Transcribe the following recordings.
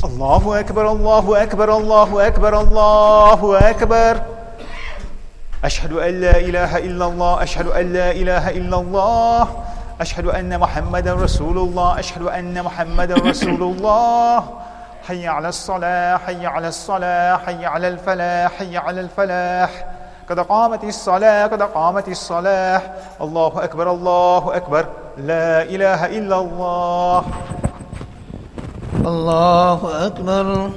الله أكبر الله أكبر الله أكبر الله أكبر. أشهد أن لا إله إلا الله أشهد أن لا إله إلا الله أشهد أن محمدا رسول الله أشهد أن محمدا رسول الله. حي على الصلاة حي على الصلاة حي على الفلاح حي على الفلاح. قد قامت الصلاة قد قامت الصلاة. الله أكبر الله أكبر. لا إله إلا الله. الله أكبر.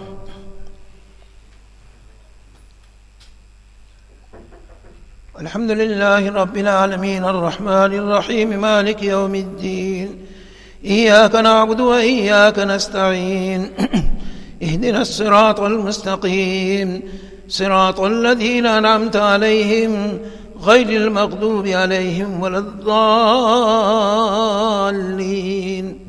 الحمد لله رب العالمين الرحمن الرحيم مالك يوم الدين. إياك نعبد وإياك نستعين. اهدنا الصراط المستقيم صراط الذين أنعمت عليهم غير المغضوب عليهم ولا الضالين.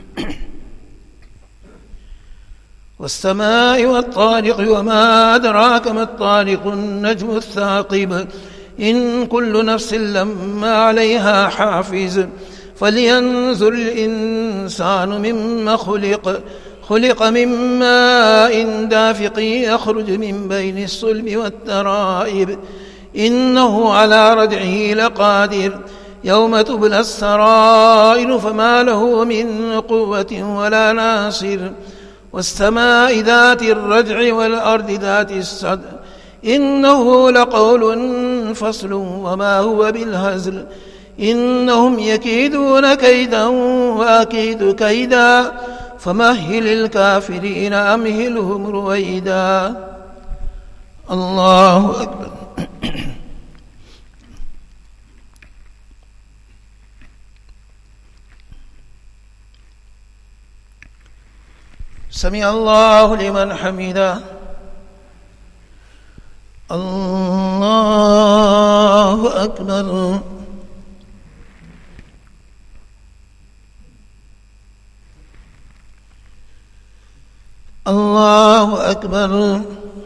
والسماء والطارق وما أدراك ما الطارق النجم الثاقب إن كل نفس لما عليها حافظ. فلينظر الإنسان مما خلق من ماء دافق يخرج من بين الصلب والترائب إنه على رجعه لقادر. يوم تبلى السرائر فما له من قوة ولا ناصر. والسماء ذات الرجع والأرض ذات الصدع إنه لقول فصل وما هو بالهزل. إنهم يكيدون كيدا وأكيد كيدا فمهل الكافرين أمهلهم رويدا. الله أكبر. سمع الله لمن حمده. الله أكبر. الله أكبر.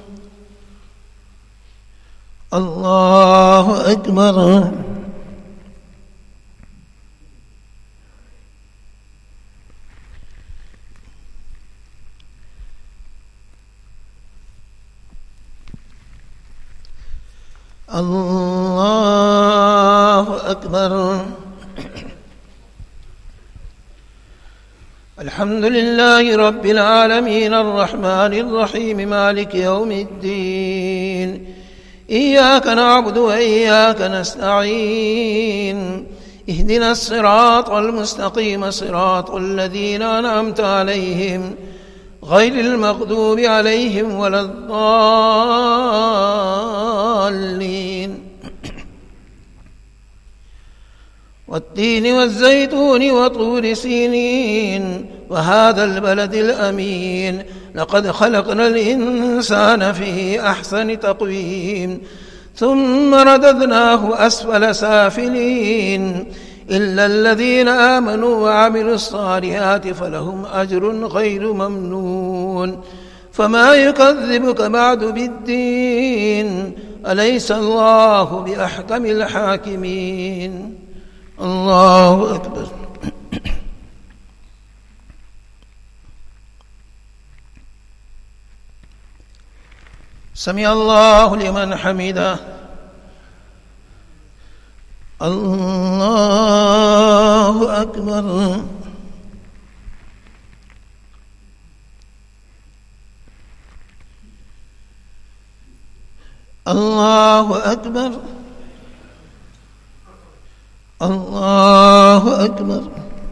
الله أكبر. الله أكبر. الحمد لله رب العالمين الرحمن الرحيم مالك يوم الدين. إياك نعبد وإياك نستعين. اهدنا الصراط المستقيم صراط الذين أنعمت عليهم غير المغضوب عليهم ولا الضالين. والتين والزيتون وطور سينين وهذا البلد الأمين. لقد خلقنا الإنسان في أحسن تقويم ثم رددناه أسفل سافلين إلا الذين آمنوا وعملوا الصالحات فلهم أجر غير ممنون. فما يكذبك بعد بالدين أليس الله بأحكم الحاكمين. الله أكبر. سمع الله لمن حمده. الله أكبر. الله أكبر. الله أكبر.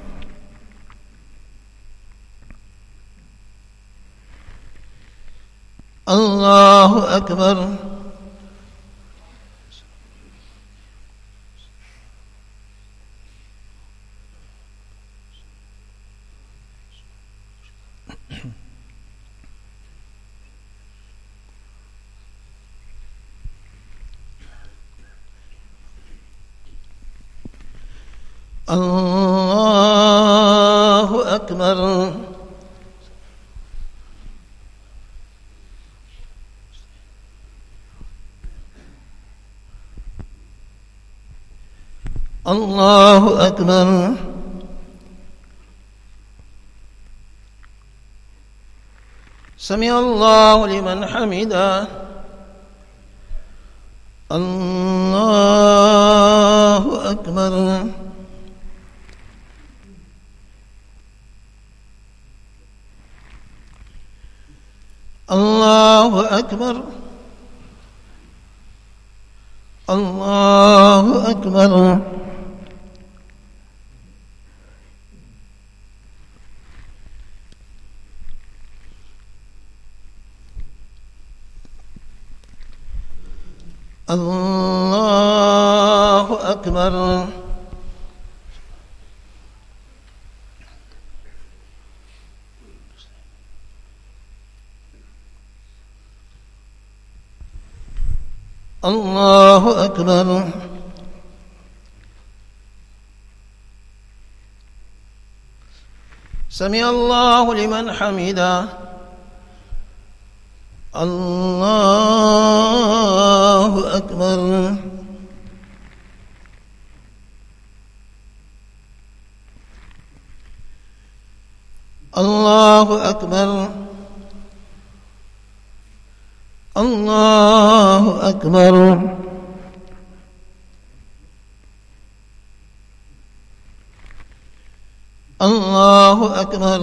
الله أكبر. الله أكبر. الله أكبر. سمع الله لمن حمده. الله أكبر. الله أكبر. الله أكبر. الله أكبر. الله أكبر. سمع الله لمن حمده. الله أكبر. الله أكبر. الله أكبر. الله أكبر.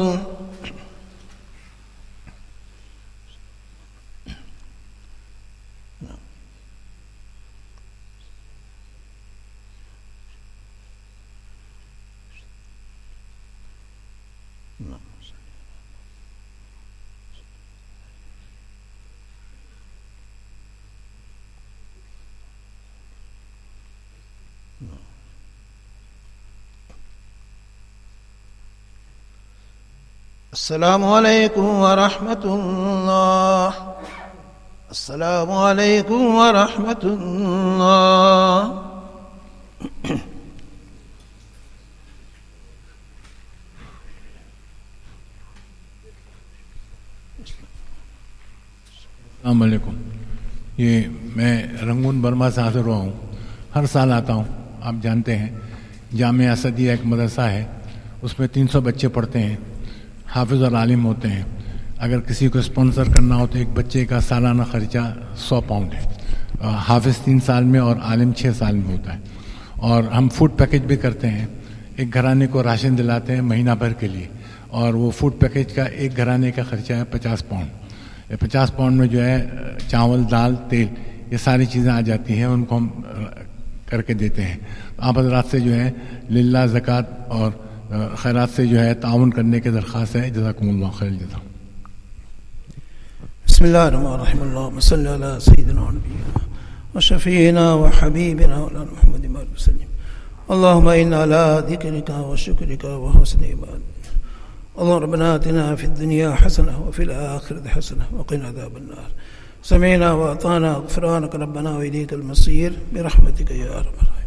السلام عليكم ورحمة الله. السلام عليكم ورحمة الله. अस्सलाम वालेकुम। ये मैं रंगून बर्मा से हाजिर हुआ हूँ। हर साल आता हूँ, आप जानते हैं। जामिया असदिया एक मदरसा है, उसमें 300 बच्चे पढ़ते हैं, हाफिज़ और आलिम होते हैं। अगर किसी को स्पॉन्सर करना हो तो एक बच्चे का सालाना ख़र्चा 100 पाउंड है। हाफिज़ 3 साल में और आलिम 6 साल में होता है। और हम फूड पैकेज भी करते हैं। एक घराने को राशन दिलाते हैं महीना भर के लिए, और वो फूड पैकेज का एक घराने का ख़र्चा है 50 पाउंड। 50 पाउंड में जो है चावल, दाल, तेल, ये सारी चीज़ें आ जाती हैं, उनको हम करके देते हैं। आप हज़रात से जो है लिल्लाह ज़कात और खैरात से जो है ताउन करने की दरख्वास्त है। जज़ाकुमुल्लाह खैर जज़ा। बिस्मिल्लाहिर्रहमानिर्रहीम। अल्लाहुम्मा सल्लि अला सय्यिदिना व नबिय्यिना व शफ़ीइना व हबीबिना व मुहम्मदिन व सल्लिम। अल्लाहुम्मा इन्ना अला ज़िक्रिका व शुक्रिका व हुस्नि इबादतिक। अल्लाहुम्मा रब्बना आतिना फ़िद दुनिया हसनह व फ़िल आखिरति हसनह व क़िना अज़ाबन्नार। समीअना व अताना ग़ुफ़रानक रब्बना व इलैकल मसीर बिरहमतिका या अरहमर राहिमीन।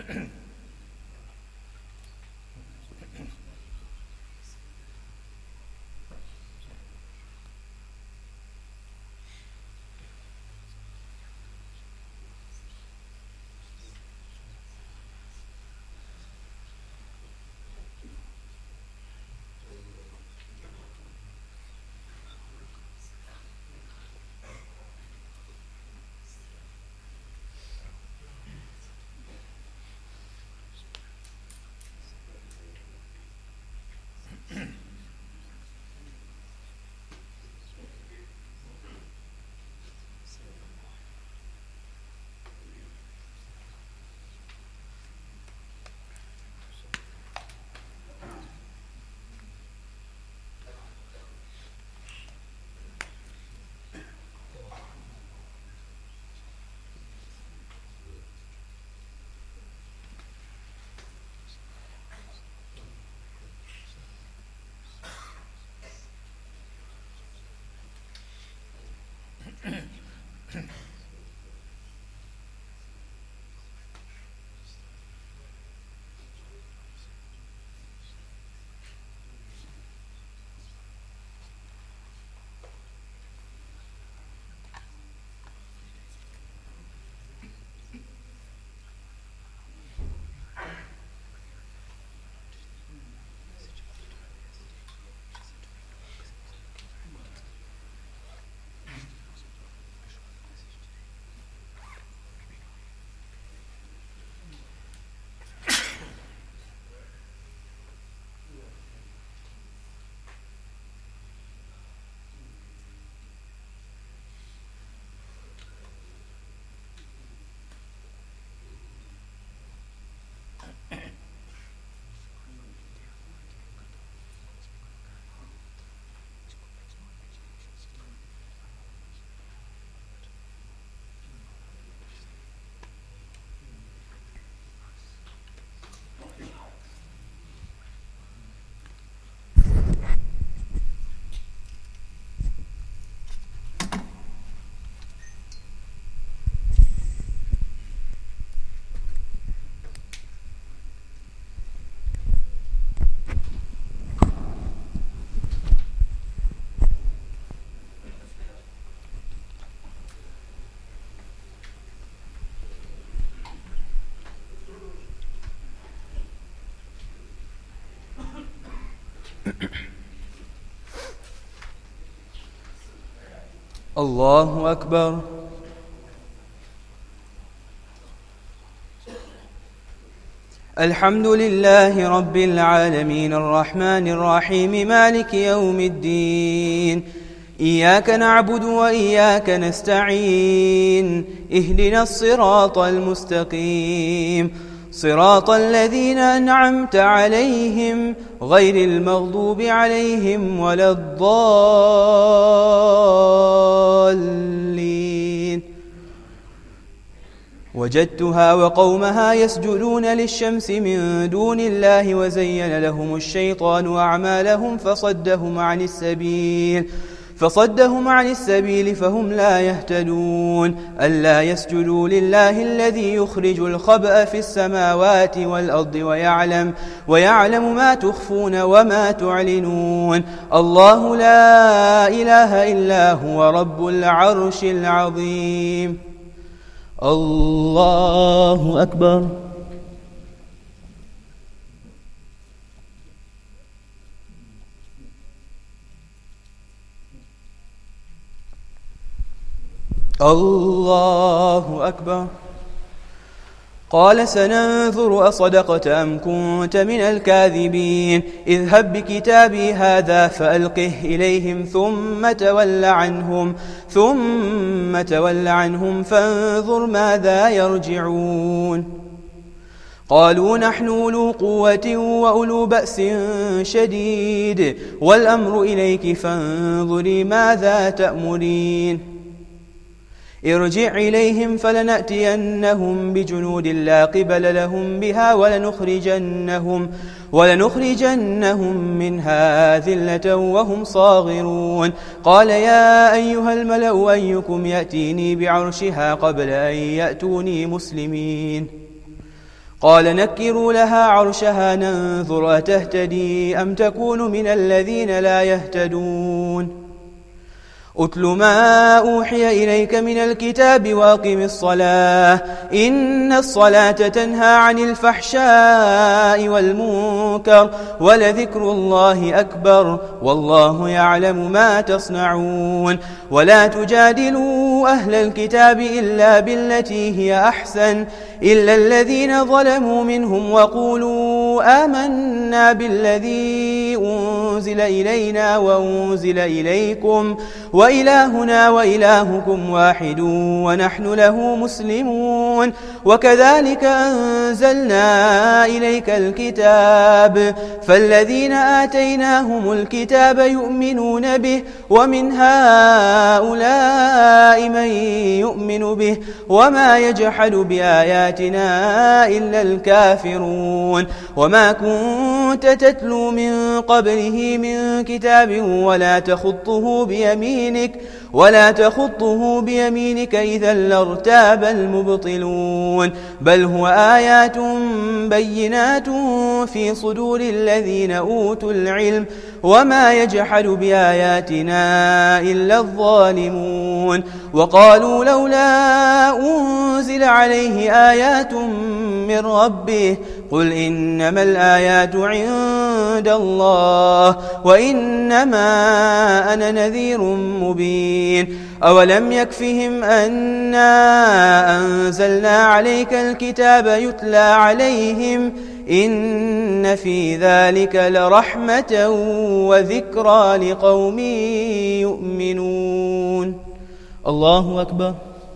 الله أكبر. الحمد لله رب العالمين الرحمن الرحيم مالك يوم الدين. إياك نعبد وإياك نستعين. اهدنا الصراط المستقيم صراط الذين أنعمت عليهم غير المغضوب عليهم ولا الضالين. وجدتها وقومها يسجدون للشمس من دون الله وزين لهم الشيطان أعمالهم فصدهم عن السبيل فهم لا يهتدون. ألا يسجدوا لله الذي يخرج الخبأ في السماوات والأرض ويعلم ما تخفون وما تعلنون. الله لا إله إلا هو رب العرش العظيم. الله أكبر. الله أكبر. قال سننظر أصدقت أم كنت من الكاذبين. اذهب بكتابي هذا فألقه إليهم ثم تول عنهم فانظر ماذا يرجعون. قالوا نحن أولو قوة وأولو بأس شديد والأمر إليك فانظري ماذا تأمرين. ارجع إليهم فلنأتينهم بجنود لا قبل لهم بها ولنخرجنهم منها ذلة وهم صاغرون. قال يا أيها الملأ أيكم يأتيني بعرشها قبل أن يأتوني مسلمين. قال نكروا لها عرشها ننظر أتهتدي أم تكون من الذين لا يهتدون أتل ما أوحي إليك من الكتاب وأقم الصلاة إن الصلاة تنهى عن الفحشاء والمنكر ولذكر الله أكبر والله يعلم ما تصنعون ولا تجادلوا أهل الكتاب إلا بالتي هي أحسن إلا الذين ظلموا منهم وقولوا آمنا بالذي أنزل إلينا وأنزل إليكم وإلهنا وإلهكم واحد ونحن له مسلمون وكذلك أنزلنا إليك الكتاب فالذين آتيناهم الكتاب يؤمنون به ومن هؤلاء من يؤمن به وما يجحد بآياتنا إلا الكافرون وما كنت تتلو من قبله من كتاب ولا تخطه بيمينك إذا لارتاب المبطلون بل هو آيات بينات في صدور الذين أوتوا العلم وما يجحد بآياتنا إلا الظالمون وقالوا لولا أنزل عليه آيات من ربه قل إنما الآيات عند الله وإنما أنا نذير مبين أولم يكفهم أنا أنزلنا عليك الكتاب يتلى عليهم إن في ذلك لرحمة وذكرى لقوم يؤمنون الله أكبر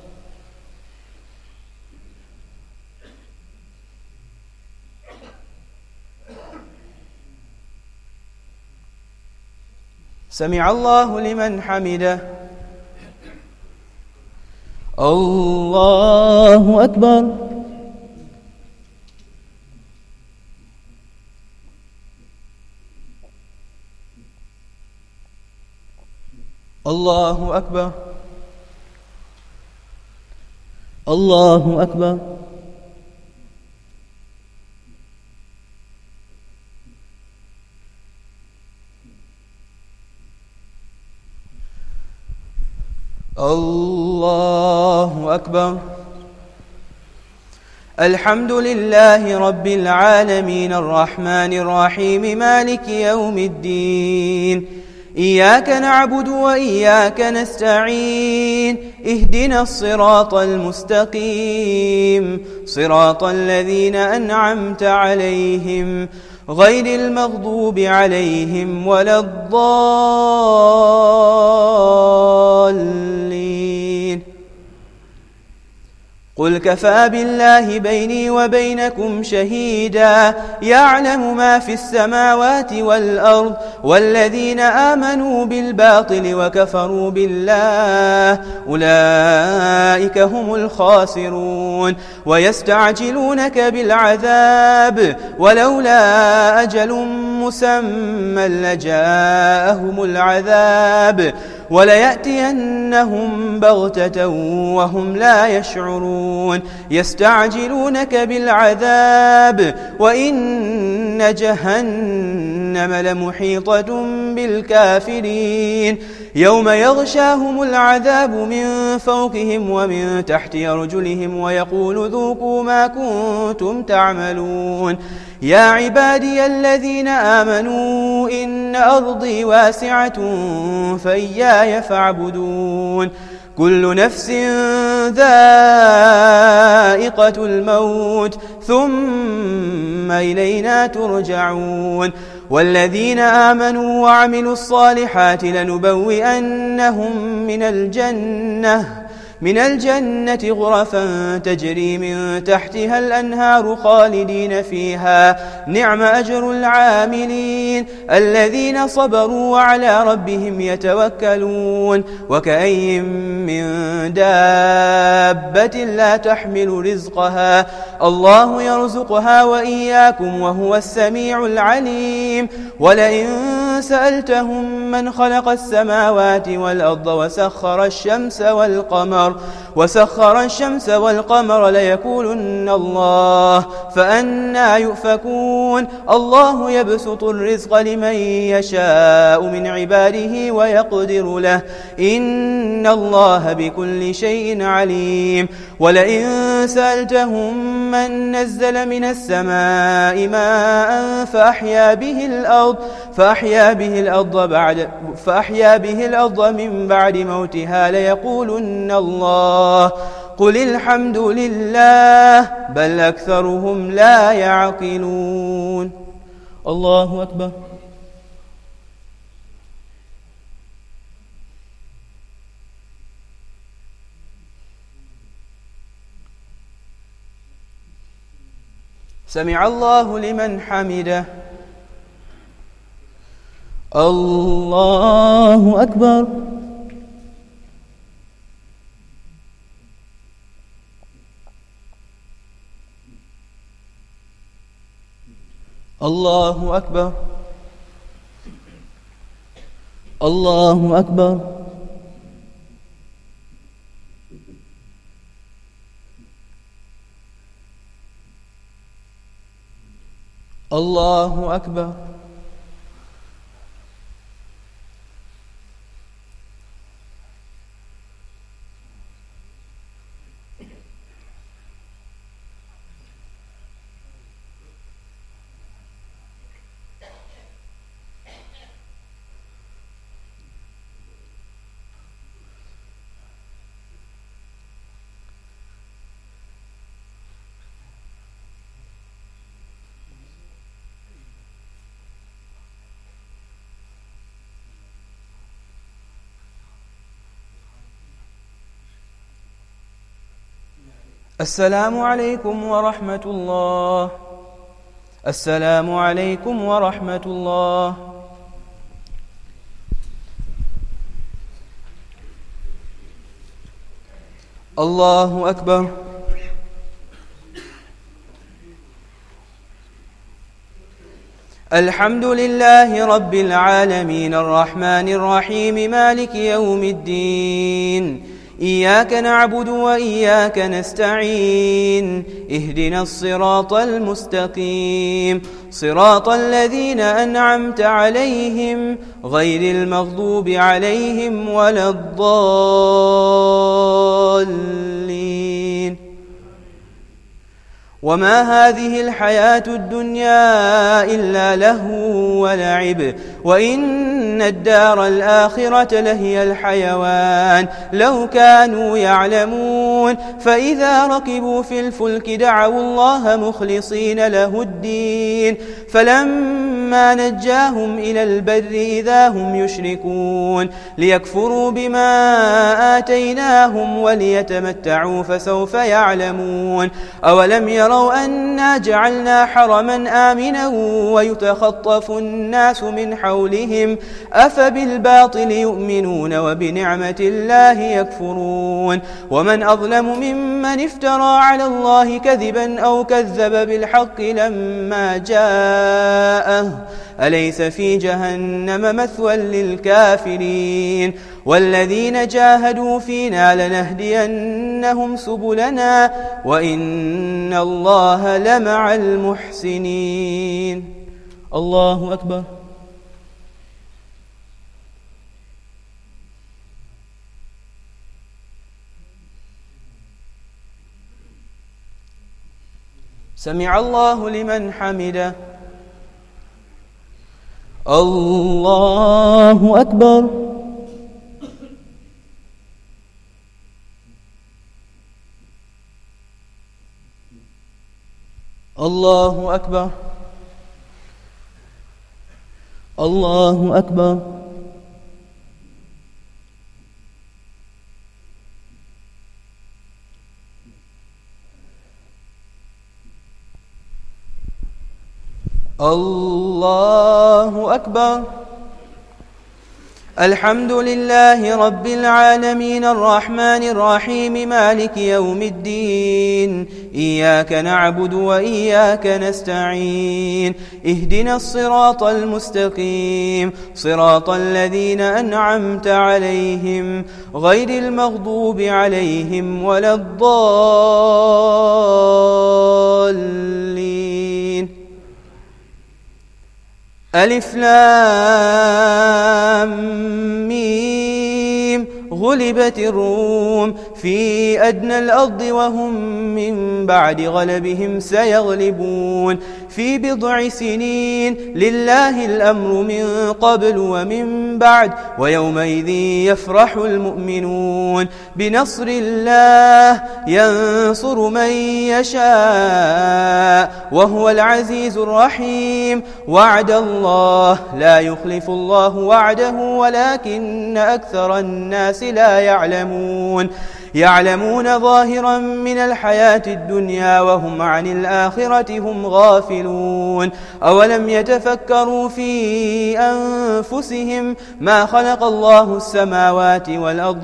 سمع الله لمن حمده الله أكبر الله أكبر الله أكبر الله أكبر الحمد لله رب العالمين الرحمن الرحيم مالك يوم الدين إياك نعبد وإياك نستعين اهدنا الصراط المستقيم صراط الذين أنعمت عليهم غير المغضوب عليهم ولا الضالين قل كفى بالله بيني وبينكم شهيدا يعلم ما في السماوات والأرض والذين آمنوا بالباطل وكفروا بالله أولئك هم الخاسرون ويستعجلونك بالعذاب ولولا أجل مسمى لجاءهم العذاب وليأتينهم بغتة وهم لا يشعرون يستعجلونك بالعذاب وإن جهنم لمحيطة بالكافرين يوم يغشاهم العذاب من فوقهم ومن تحت أرجلهم ويقول ذوقوا ما كنتم تعملون يا عبادي الذين آمنوا إن أرضي واسعة فإياي فاعبدون كل نفس ذائقة الموت ثم إلينا ترجعون والذين آمنوا وعملوا الصالحات لنبوئنهم من الجنة غرفا تجري من تحتها الأنهار خالدين فيها نعم أجر العاملين الذين صبروا وعلى ربهم يتوكلون وكأي من دابة لا تحمل رزقها الله يرزقها وإياكم وهو السميع العليم ولئن سألتهم من خلق السماوات والأرض وسخر الشمس والقمر ليقولن الله فأنى يؤفكون الله يبسط الرزق لمن يشاء من عباده ويقدر له إن الله بكل شيء عليم ولئن سألتهم من نزل من السماء ماء فأحيا به الأرض من بعد موتها ليقولن الله قل الحمد لله بل أكثرهم لا يعقلون. الله أكبر. سمع الله لمن حمده. الله أكبر. الله أكبر. الله أكبر. الله أكبر. السلام عليكم ورحمة الله. السلام عليكم ورحمة الله. الله أكبر. الحمد لله رب العالمين الرحمن الرحيم مالك يوم الدين إياك نعبد وإياك نستعين اهدنا الصراط المستقيم صراط الذين أنعمت عليهم غير المغضوب عليهم ولا الضالين. وما هذه الحياة الدنيا إلا لهو ولعب وإن الدار الآخرة لهي الحيوان لو كانوا يعلمون. فإذا ركبوا في الفلك دعوا الله مخلصين له الدين فلما نجاهم إلى البر إذا هم يشركون ليكفروا بما آتيناهم وليتمتعوا فسوف يعلمون. أولم يروا أنا جعلنا حرما آمنا ويتخطف الناس من حولهم أفبالباطل يؤمنون وبنعمة الله يكفرون. ومن أظلم ممن افترى على الله كذبا أو كذب بالحق لما جاءه أليس في جهنم مثوى للكافرين. والذين جاهدوا فينا لنهدينهم سبلنا وإن الله لمع المحسنين. الله أكبر. سمع الله لمن حمده. الله أكبر. الله أكبر. الله أكبر. الله أكبر. الحمد لله رب العالمين الرحمن الرحيم مالك يوم الدين إياك نعبد وإياك نستعين اهدنا الصراط المستقيم صراط الذين أنعمت عليهم غير المغضوب عليهم ولا الضالين. ألف لام ميم غلبت الروم في أدنى الأرض وهم من بعد غلبهم سيغلبون في بضع سنين لله الأمر من قبل ومن بعد ويومئذ يفرح المؤمنون بنصر الله ينصر من يشاء وهو العزيز الرحيم. وعد الله لا يخلف الله وعده ولكن أكثر الناس لا يعلمون ظاهرا من الحياة الدنيا وهم عن الآخرة هم غافلون. أولم يتفكروا في أنفسهم ما خلق الله السماوات والأرض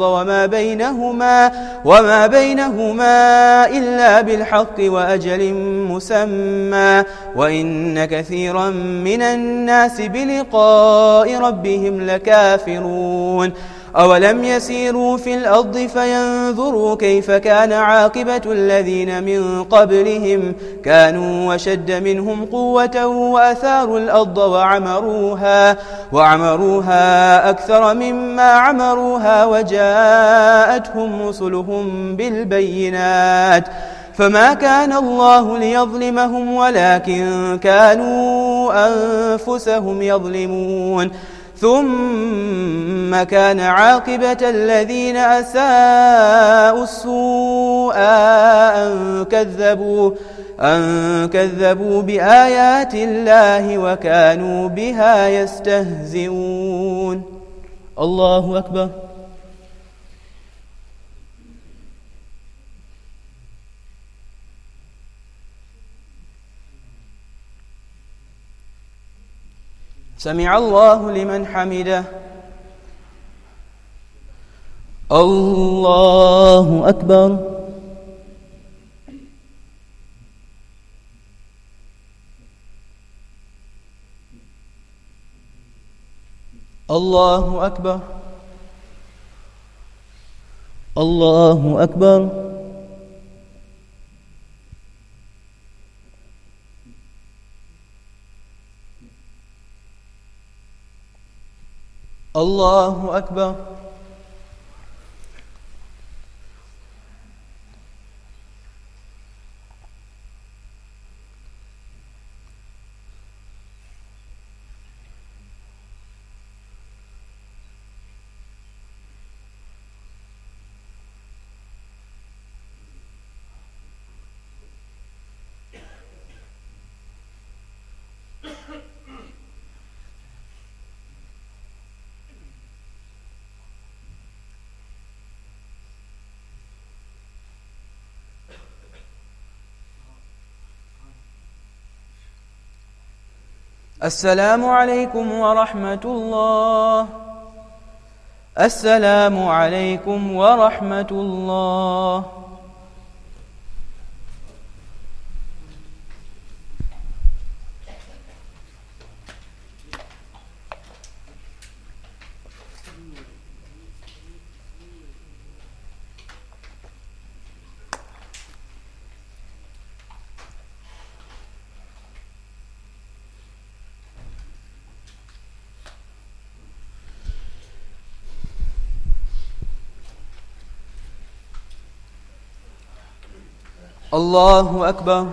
وما بينهما إلا بالحق وأجل مسمى وإن كثيرا من الناس بلقاء ربهم لكافرون. أولم يسيروا في الأرض فينظروا كيف كان عاقبة الذين من قبلهم كانوا وشد منهم قوة وأثاروا الأرض وعمروها أكثر مما عمروها وجاءتهم رسلهم بالبينات فما كان الله ليظلمهم ولكن كانوا أنفسهم يظلمون. ثم كان عاقبة الذين أساءوا السوء أن كذبوا بآيات الله وكانوا بها يستهزئون. الله أكبر. سمع الله لمن حمده. الله أكبر. الله أكبر. الله أكبر. الله أكبر. السلام عليكم ورحمة الله. السلام عليكم ورحمة الله. الله أكبر.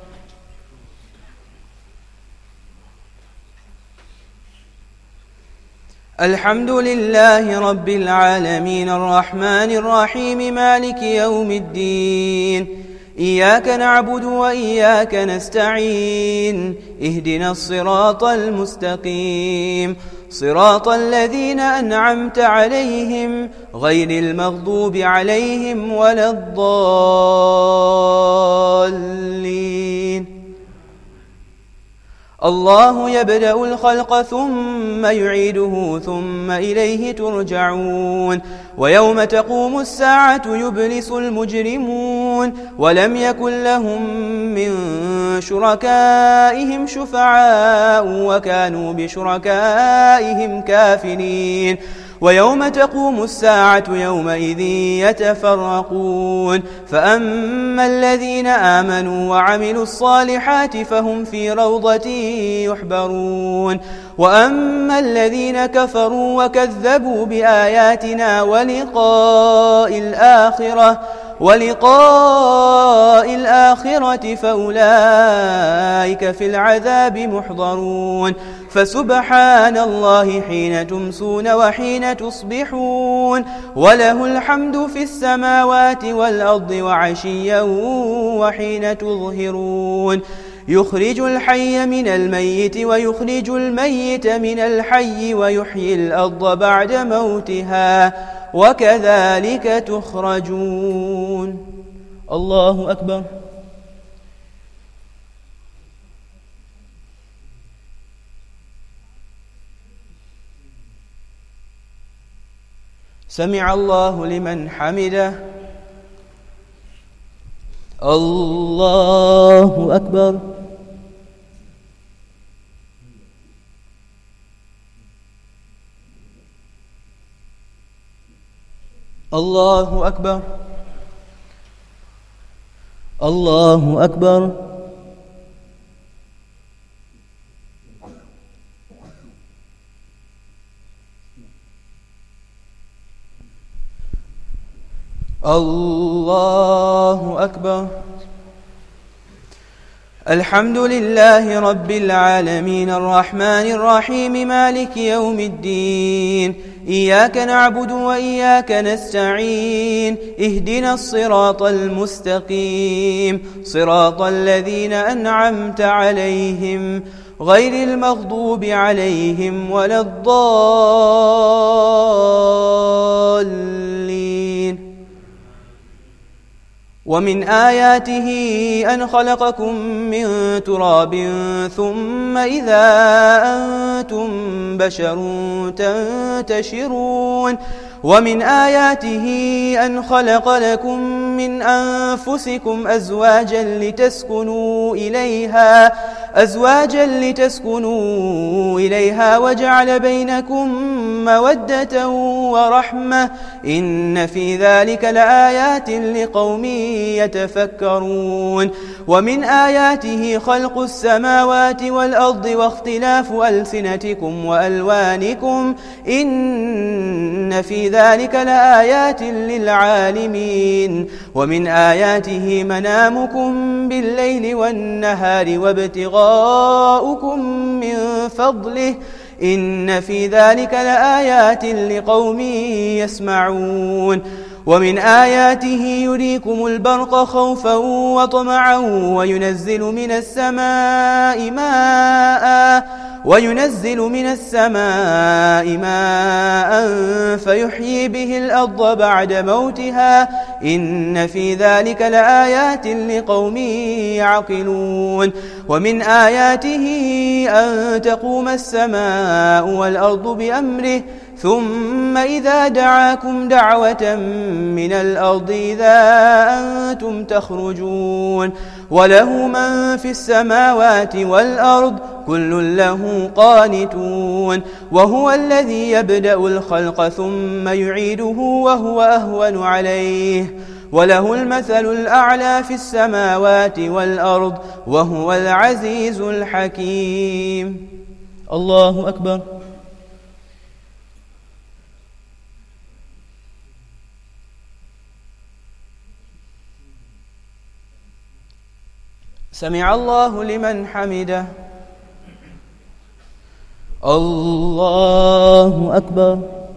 الحمد لله رب العالمين الرحمن الرحيم مالك يوم الدين إياك نعبد وإياك نستعين اهدنا الصراط المستقيم صراط الذين أنعمت عليهم غير المغضوب عليهم ولا الضالين. الله يبدأ الخلق ثم يعيده ثم إليه ترجعون ويوم تقوم الساعة يبلس المجرمون ولم يكن لهم من شركائهم شفعاء وكانوا بشركائهم كافرين ويوم تقوم الساعة يومئذ يتفرقون فأما الذين آمنوا وعملوا الصالحات فهم في روضة يحبرون وأما الذين كفروا وكذبوا بآياتنا ولقاء الآخرة فأولئك في العذاب محضرون فسبحان الله حين تمسون وحين تصبحون وله الحمد في السماوات والأرض وعشيا وحين تظهرون يخرج الحي من الميت ويخرج الميت من الحي ويحيي الأرض بعد موتها وكذلك تخرجون. الله أكبر. سمع الله لمن حمده. الله أكبر. الله أكبر. الله أكبر. الله أكبر. الحمد لله رب العالمين الرحمن الرحيم مالك يوم الدين إياك نعبد وإياك نستعين اهدنا الصراط المستقيم صراط الذين أنعمت عليهم غير المغضوب عليهم ولا الضالين. ومن آياته أن خلقكم من تراب ثم إذا أنتم بشر تنتشرون ومن آياته أن خلق لكم من أنفسكم أزواجا لتسكنوا إليها وجعل بينكم مودة ورحمة إن في ذلك لآيات لقوم يتفكرون. ومن آياته خلق السماوات والأرض واختلاف ألسنتكم وألوانكم إن في ذلك لآيات للعالمين. ومن آياته منامكم بالليل والنهار وابتغاؤكم من فضله إن في ذلك لآيات لقوم يسمعون. ومن آياته يريكم البرق خوفا وطمعا وينزل من السماء ماء فيحيي به الأرض بعد موتها إن في ذلك لآيات لقوم يعقلون. ومن آياته أن تقوم السماء والأرض بأمره ثم إذا دعاكم دعوة من الأرض إذا أنتم تخرجون وله من في السماوات والأرض كل له قانتون وهو الذي يبدأ الخلق ثم يعيده وهو أهون عليه وله المثل الأعلى في السماوات والأرض وهو العزيز الحكيم. الله أكبر. سمع الله لمن حمده. الله أكبر.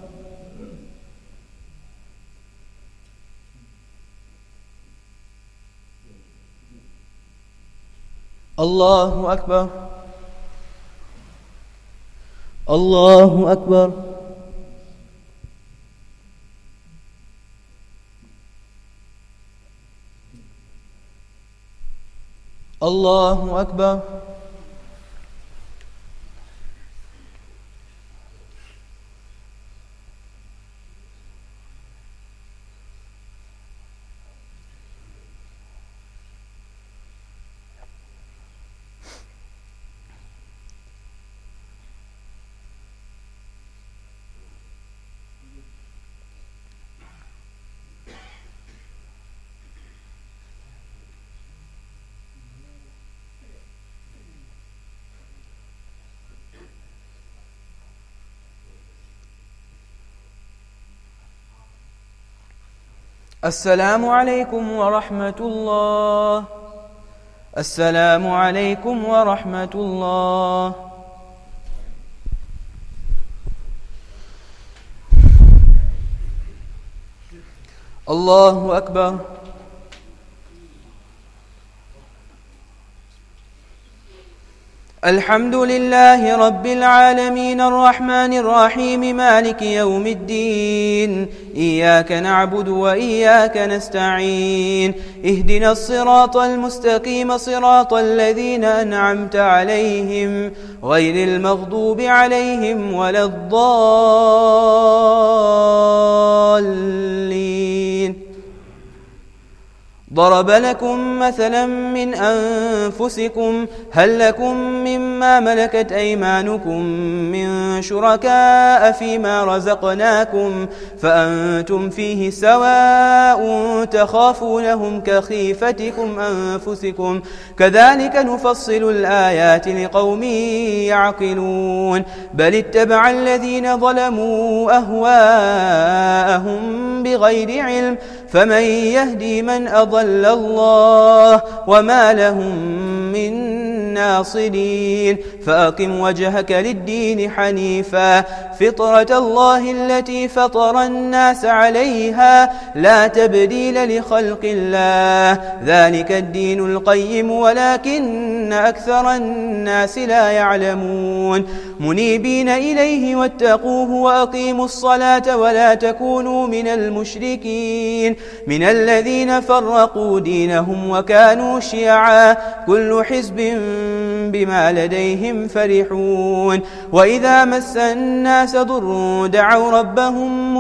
الله أكبر. الله أكبر. الله أكبر. السلام عليكم ورحمة الله. السلام عليكم ورحمة الله. الله أكبر. الحمد لله رب العالمين الرحمن الرحيم مالك يوم الدين. إياك نعبد وإياك نستعين. اهدنا الصراط المستقيم صراط الذين أنعمت عليهم غير المغضوب عليهم ولا الضالين. ضرب لكم مثلا من أنفسكم هل لكم مما ملكت أيمانكم من شركاء فيما رزقناكم فأنتم فيه سواء تخافونهم كخيفتكم أنفسكم كذلك نفصل الآيات لقوم يعقلون. بل اتبع الذين ظلموا أهواءهم بغير علم فمن يهدي من أضل الله وما لهم من ناصرين. فأقم وجهك للدين حنيفا فطرة الله التي فطر الناس عليها لا تبديل لخلق الله ذلك الدين القيم ولكن أكثر الناس لا يعلمون. منيبين إليه واتقوه وأقيموا الصلاة ولا تكونوا من المشركين من الذين فرقوا دينهم وكانوا شيعا كل حزب بما لديهم فرحون. وإذا مس الناس ضر دعوا ربهم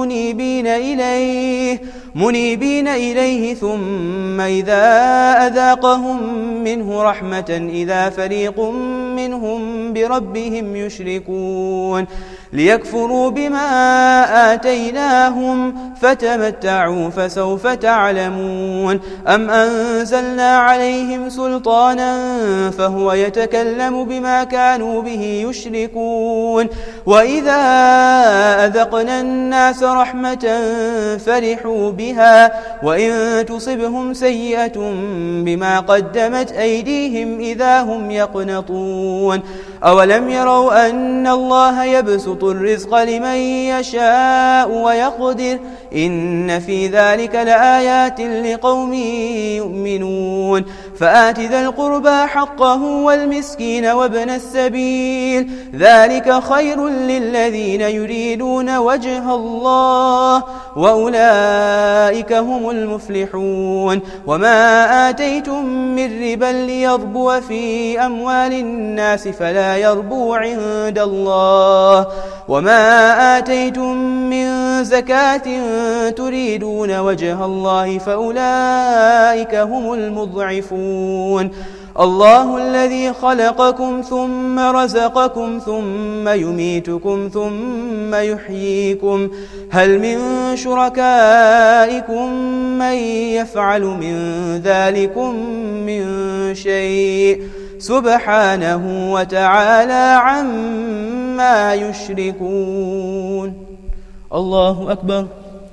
منيبين إليه ثم إذا أذاقهم منه رحمة إذا فريق منهم بربهم يشركون. ليكفروا بما آتيناهم فتمتعوا فسوف تعلمون. أم أنزلنا عليهم سلطانا فهو يتكلم بما كانوا به يشركون. وإذا أذقنا الناس رحمة فرحوا بها وإن تصبهم سيئة بما قدمت أيديهم إذا هم يقنطون. أولم يروا أن الله يبسط الرزق لمن يشاء ويقدر إن في ذلك لآيات لقوم يؤمنون. فآت ذا القربى حقه والمسكين وابن السبيل ذلك خير للذين يريدون وجه الله وأولئك هم المفلحون. وما آتيتم من ربا ليربو في أموال الناس فلا يربو عند الله وما آتيتم من زكاة تريدون وجه الله فأولئك هم المضعفون. الله الذي خلقكم ثم رزقكم ثم يميتكم ثم يحييكم هل من شركائكم من يفعل من ذلكم من شيء سبحانه وتعالى عما يشركون. الله أكبر.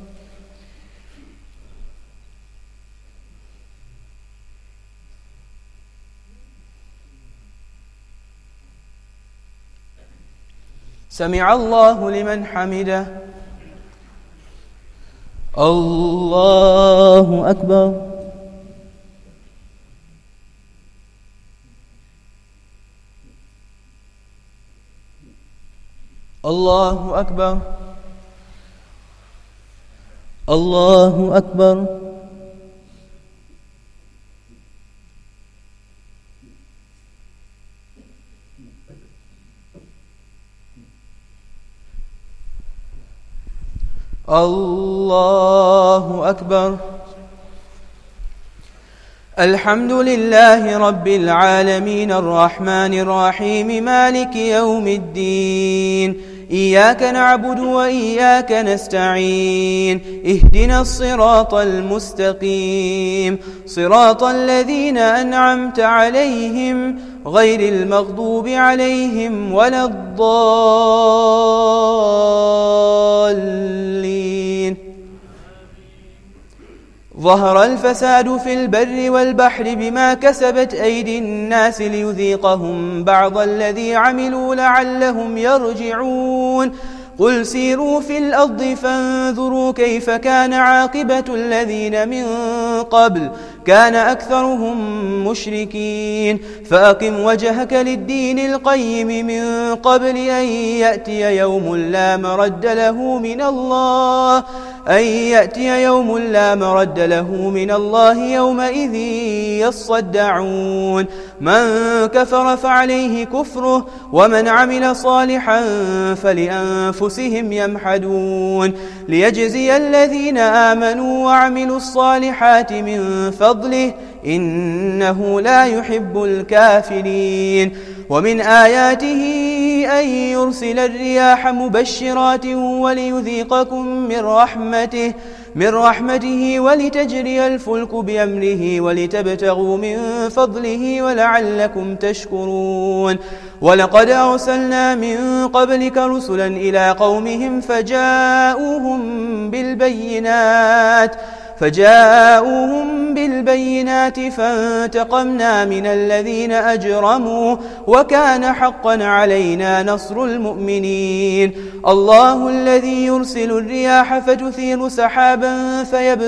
سمع الله لمن حمده. الله أكبر. الله أكبر. الله أكبر. الله أكبر. الحمد لله رب العالمين الرحمن الرحيم مالك يوم الدين. إياك نعبد وإياك نستعين. اهدنا الصراط المستقيم صراط الذين أنعمت عليهم غير المغضوب عليهم ولا الضالين. ظهر الفساد في البر والبحر بما كسبت أيدي الناس ليذيقهم بعض الذي عملوا لعلهم يرجعون قل سيروا في الأرض فانظروا كيف كان عاقبة الذين من قبل كان أكثرهم مشركين فأقم وجهك للدين القيم من قبل أن يأتي يوم لا مرد له من الله يومئذ يصدعون من كفر فعليه كفره ومن عمل صالحا فلأنفسهم يمحدون ليجزي الذين آمنوا وعملوا الصالحات من فضله إنه لا يحب الكافرين ومن آياته أن يرسل الرياح مبشرات وليذيقكم من رحمته ولتجري الفلك بأمره ولتبتغوا من فضله ولعلكم تشكرون ولقد أرسلنا من قبلك رسلا إلى قومهم فجاءوهم بالبينات فانتقمنا من الذين أجرموا وكان حقا علينا نصر المؤمنين الله الذي يرسل الرياح فتثير سحابا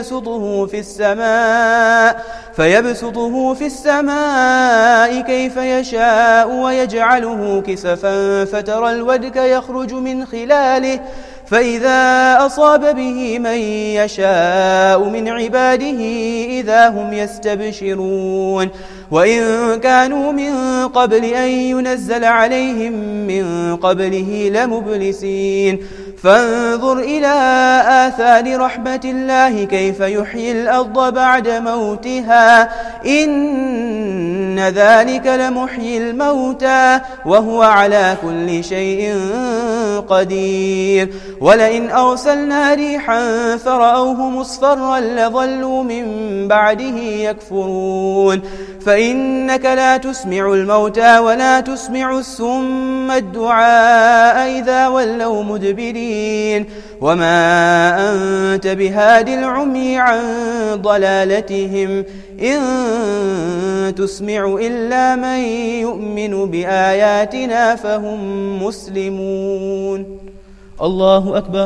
فيبسطه في السماء كيف يشاء ويجعله كسفا فترى الودك يخرج من خلاله فإذا أصاب به من يشاء من عباده إذا هم يستبشرون وإن كانوا من قبل أن ينزل عليهم من قبله لمبلسين فانظر إلى آثار رحمة الله كيف يحيي الأرض بعد موتها إن ذلك لمحيي الموتى وهو على كل شيء قدير ولئن أرسلنا ريحا فرأوه مصفرا لظلوا من بعده يكفرون فإنك لا تسمع الموتى ولا تسمع السم الدعاء إذا ولوا مدبرين وما أنت بهاد العمي عن ضلالتهم إن تسمع إلا من يؤمن بآياتنا فهم مسلمون الله أكبر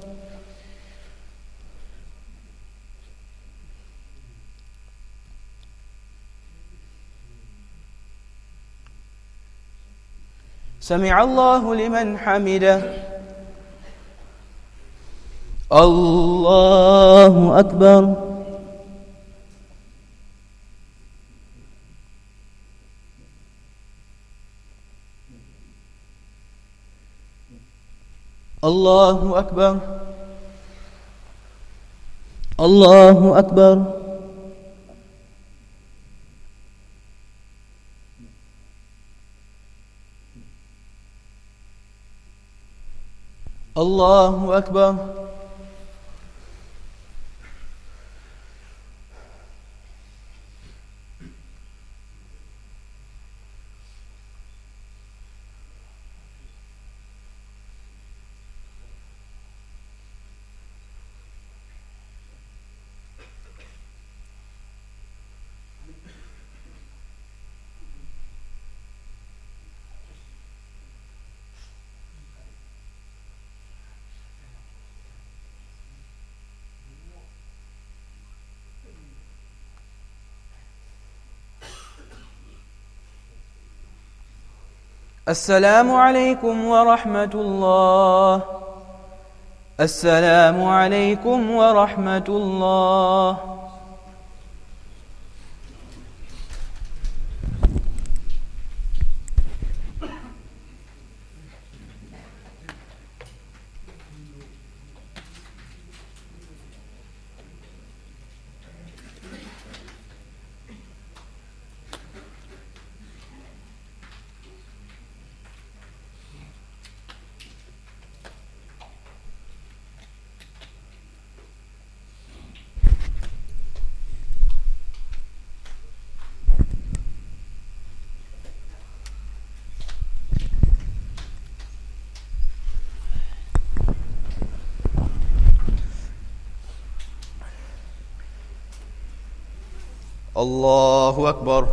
سمع الله لمن حمده الله أكبر الله أكبر الله أكبر الله أكبر السلام عليكم ورحمة الله السلام عليكم ورحمة الله الله أكبر.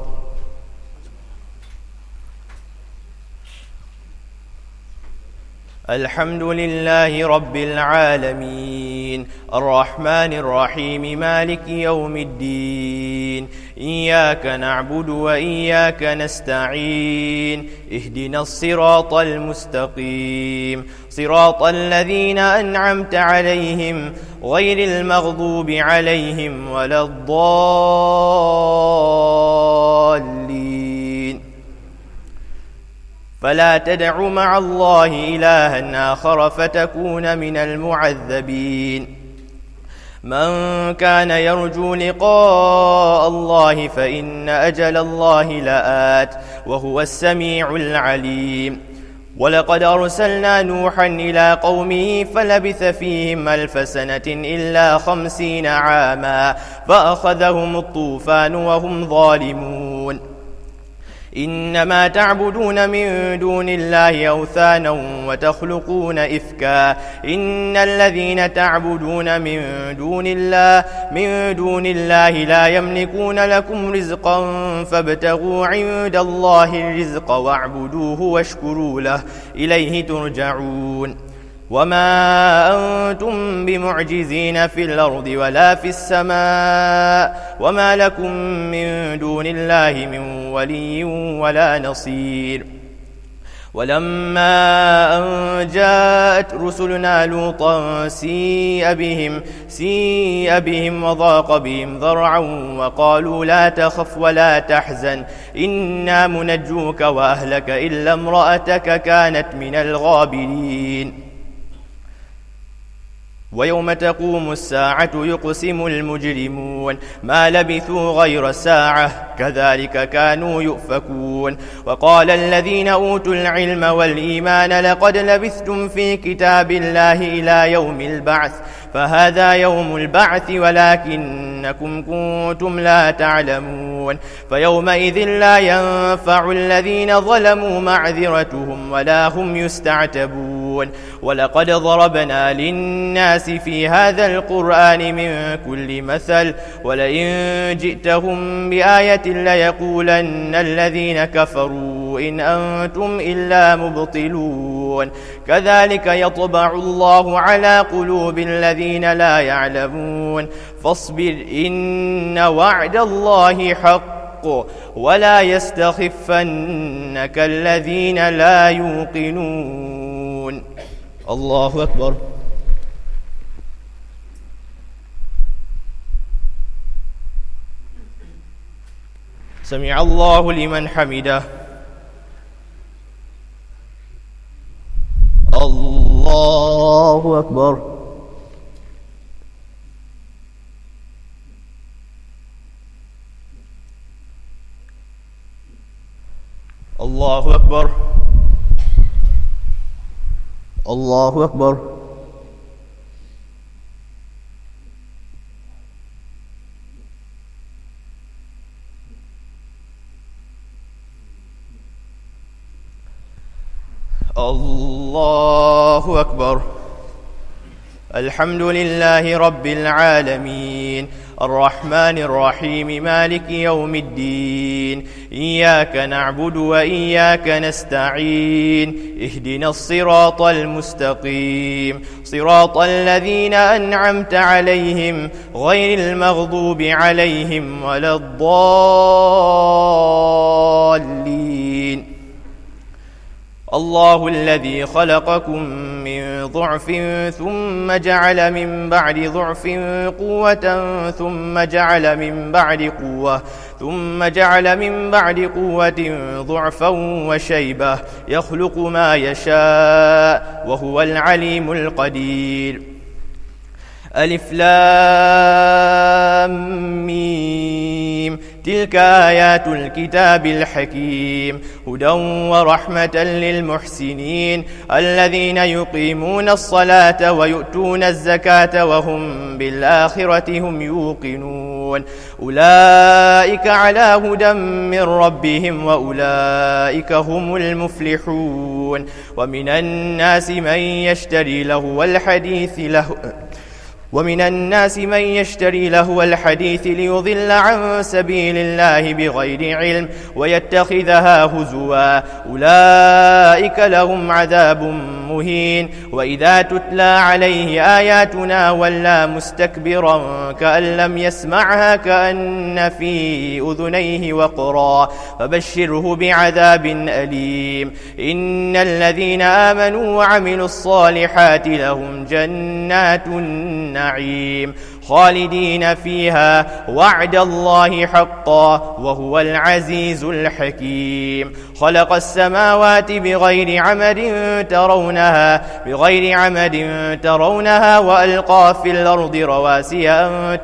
الحمد لله رب العالمين الرحمن الرحيم مالك يوم الدين إياك نعبد وإياك نستعين اهدنا الصراط المستقيم صراط الذين أنعمت عليهم غير المغضوب عليهم ولا الضالين. فلا تدع مع الله إلها آخر فتكون من المعذبين. من كان يرجو لقاء الله فإن أجل الله لآت وهو السميع العليم. ولقد أرسلنا نوحا إلى قومه فلبث فيهم 1000 سنة إلا 50 عاما فأخذهم الطوفان وهم ظالمون. إنما تعبدون من دون الله أوثانا وتخلقون إفكا إن الذين تعبدون من دون الله لا يملكون لكم رزقا فابتغوا عند الله الرزق واعبدوه واشكروا له إليه ترجعون. وما أنتم بمعجزين في الأرض ولا في السماء وما لكم من دون الله من ولي ولا نصير. ولما أن جاءت رسلنا لوطا سيء بهم وضاق بهم ذرعا وقالوا لا تخف ولا تحزن إنا منجوك وأهلك إلا امرأتك كانت من الغابرين. ويوم تقوم الساعة يقسم المجرمون ما لبثوا غير ساعة كذلك كانوا يؤفكون. وقال الذين أوتوا العلم والإيمان لقد لبثتم في كتاب الله إلى يوم البعث فهذا يوم البعث ولكنكم كنتم لا تعلمون. فيومئذ لا ينفع الذين ظلموا معذرتهم ولا هم يستعتبون. ولقد ضربنا للناس في هذا القرآن من كل مثل ولئن جئتهم بآية ليقولن الذين كفروا إن أنتم إلا مبطلون. كذلك يطبع الله على قلوب الذين لا يعلمون. فاصبر إن وعد الله حق ولا يستخفنك الذين لا يوقنون. الله أكبر. سمع الله لمن حمده. الله أكبر. الله أكبر. الله أكبر. الله أكبر. الحمد لله رب العالمين الرحمن الرحيم مالك يوم الدين إياك نعبد وإياك نستعين اهدنا الصراط المستقيم صراط الذين أنعمت عليهم غير المغضوب عليهم ولا الضالين. الله الذي خلقكم من ضعف ثم جعل من بعد ضعف قوة ثم جعل من بعد قوة ضعفا وشيبة يخلق ما يشاء وهو العليم القدير. ألف لام ميم تلك آيات الكتاب الحكيم هدى ورحمة للمحسنين الذين يقيمون الصلاة ويؤتون الزكاة وهم بالآخرة هم يوقنون. أولئك على هدى من ربهم وأولئك هم المفلحون. ومن الناس من يشتري لهو الحديث ومن الناس من يشتري لهو الحديث ليضل عن سبيل الله بغير علم ويتخذها هزوا أولئك لهم عذاب مهين وإذا تتلى عليه آياتنا ولى مستكبرا كأن لم يسمعها كأن في أذنيه وقرا فبشره بعذاب أليم إن الذين آمنوا وعملوا الصالحات لهم جنات النعيم خالدين فيها وعد الله حقا وهو العزيز الحكيم خلق السماوات بغير عمد ترونها وألقى في الأرض رواسي أن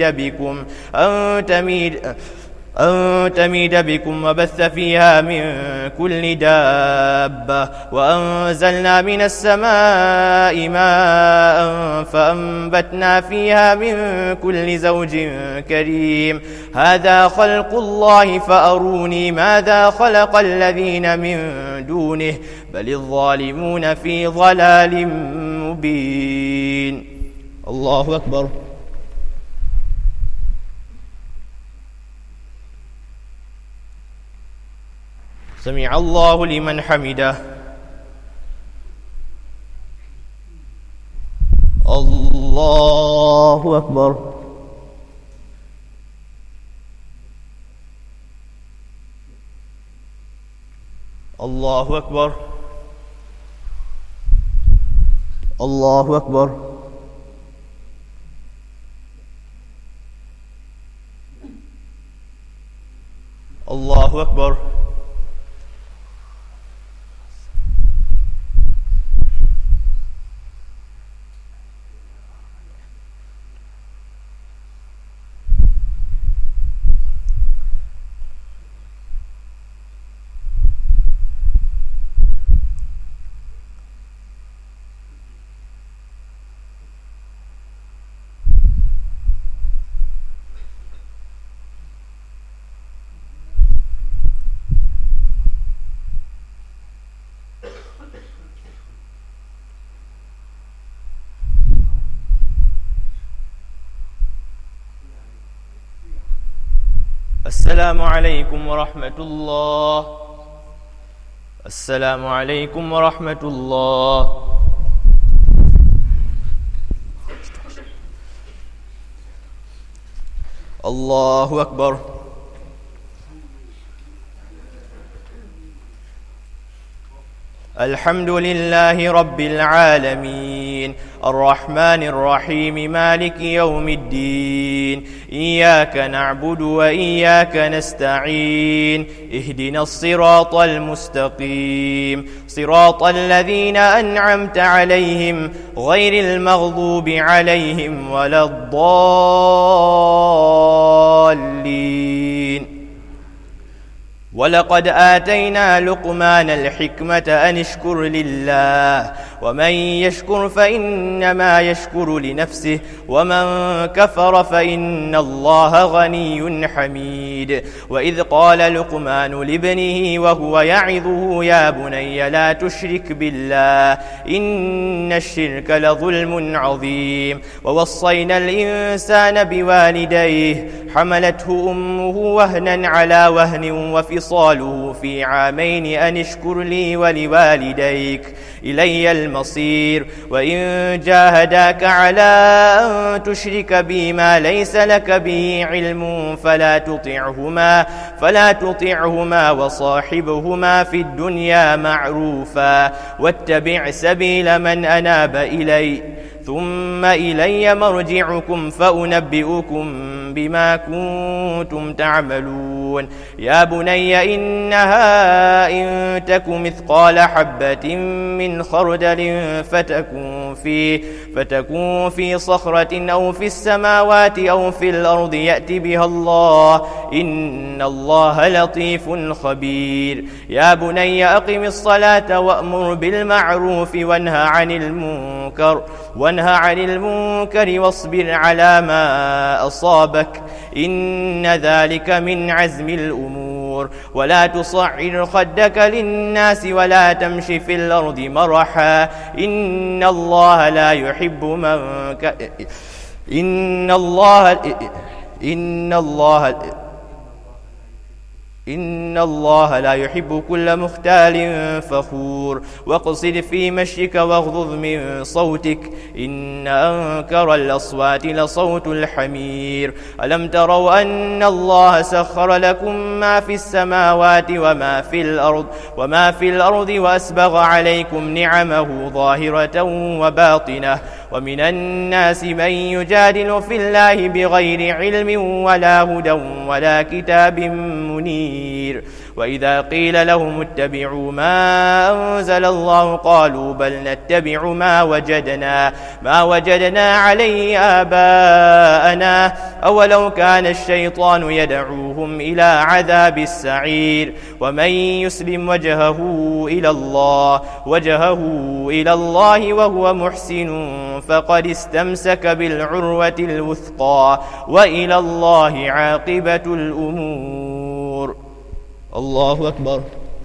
تميد بكم وبث فيها من كل دابة وأنزلنا من السماء ماء فأنبتنا فيها من كل زوج كريم هذا خلق الله فأروني ماذا خلق الذين من دونه بل الظالمون في ضلال مبين. الله أكبر. سمع الله لمن حمده. الله أكبر. الله أكبر. الله أكبر. الله أكبر. السلام عليكم ورحمة الله. السلام عليكم ورحمة الله. الله أكبر. الحمد لله رب العالمين الرحمن الرحيم مالك يوم الدين إياك نعبد وإياك نستعين اهدنا الصراط المستقيم صراط الذين أنعمت عليهم غير المغضوب عليهم ولا الضالين. ولقد آتينا لقمان الحكمة أن اشكر لله ومن يشكر فإنما يشكر لنفسه ومن كفر فإن الله غني حميد. وإذ قال لقمان لابنه وهو يعظه يا بني لا تشرك بالله إن الشرك لظلم عظيم. ووصينا الإنسان بوالديه حملته أمه وهنا على وهن وفصاله في عامين أن اشكر لي ولوالديك إلي المصير. وإن جاهداك على أن تشرك بي ما ليس لك به علم فلا تطعهما وصاحبهما في الدنيا معروفا واتبع سبيل من أناب إلي ثم إلي مرجعكم فأنبئكم بما كنتم تعملون. يا بني إنها إن تك مثقال حبة من خردل فتكون في صخرة أو في السماوات أو في الأرض يأت بها الله إن الله لطيف خبير. يا بني أقم الصلاة وأمر بالمعروف وانهى عن المنكر واصبر على ما أصابك إن ذلك من عزم الأمور. ولا تصعر خدك للناس ولا تمش في الأرض مرحا إن الله لا يحب من إن الله لا يحب كل مختال فخور واقصد في مشيك واغضض من صوتك إن أنكر الأصوات لصوت الحمير ألم تروا أن الله سخر لكم ما في السماوات وما في الأرض وأسبغ عليكم نعمه ظاهرة وباطنة ومن الناس من يجادل في الله بغير علم ولا هدى ولا كتاب منير وإذا قيل لهم اتبعوا ما أنزل الله قالوا بل نتبع ما وجدنا عليه آباءنا أولو كان الشيطان يدعوهم إلى عذاب السعير ومن يسلم وجهه إلى الله وهو محسن فقد استمسك بالعروة الوثقى وإلى الله عاقبة الأمور. الله أكبر.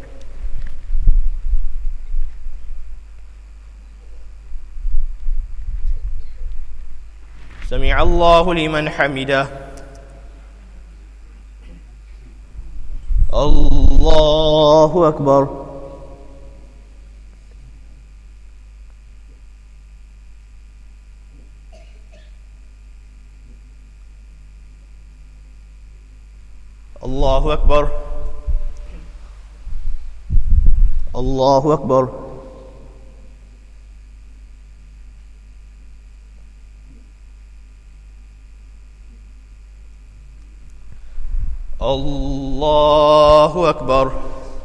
سمع الله لمن حمده. الله أكبر. الله أكبر. الله أكبر. الله أكبر.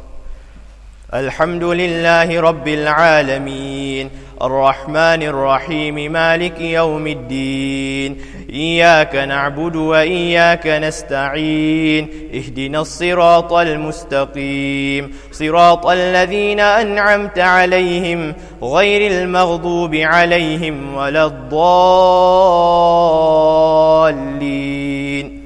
الحمد لله رب العالمين الرحمن الرحيم مالك يوم الدين إياك نعبد وإياك نستعين اهدنا الصراط المستقيم صراط الذين أنعمت عليهم غير المغضوب عليهم ولا الضالين.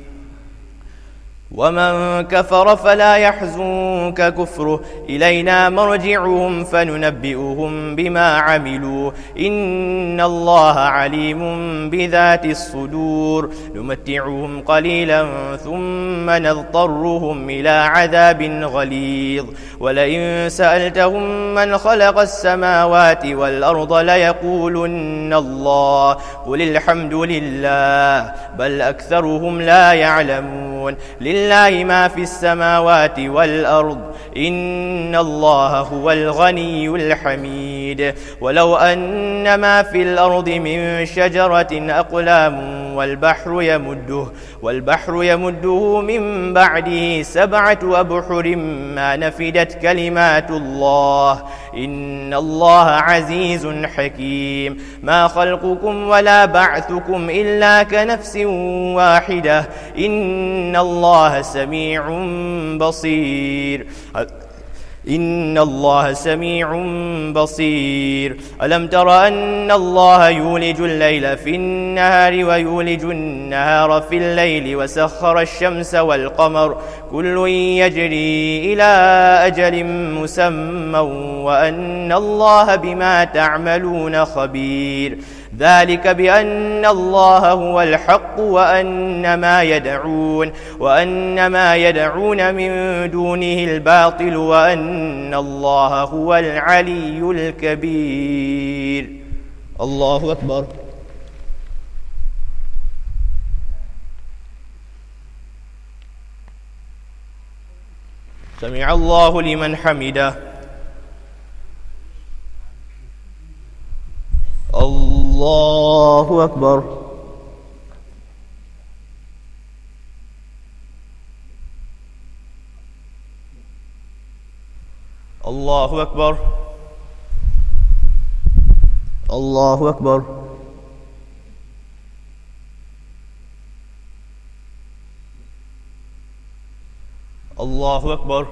ومن كفر فلا يحزنك كفره إلينا مرجعهم فننبئهم بما عملوا إن الله عليم بذات الصدور. نمتعهم قليلا ثم نضطرهم إلى عذاب غليظ ولئن سألتهم من خلق السماوات والأرض ليقولن الله قل الحمد لله بل أكثرهم لا يعلمون. لله ما في السماوات والأرض إن الله هو الغني الحميد. ولو أن ما في الأرض من شجرة أقلام والبحر يمده من بعده 7 أبحر ما نفدت كلمات الله إن الله عزيز حكيم. ما خلقكم ولا بعثكم إلا كنفس واحدة إن الله سميع بصير. ألم تر أن الله يولج الليل في النهار ويولج النهار في الليل وسخر الشمس والقمر كل يجري إلى أجل مسمى وأن الله بما تعملون خبير. ذلك بأن الله هو الحق وأن ما يدعون من دونه الباطل وأن الله هو العلي الكبير. الله أكبر. سمع الله لمن حمده. الله أكبر. الله أكبر. الله أكبر. الله أكبر.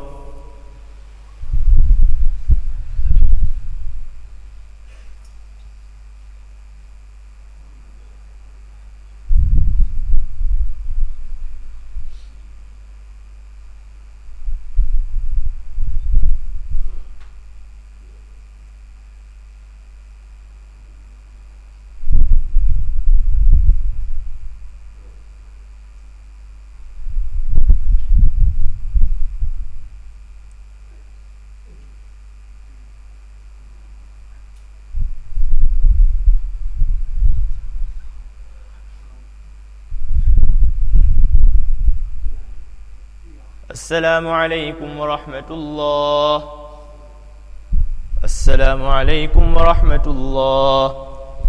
السلام عليكم ورحمة الله. السلام عليكم ورحمة الله.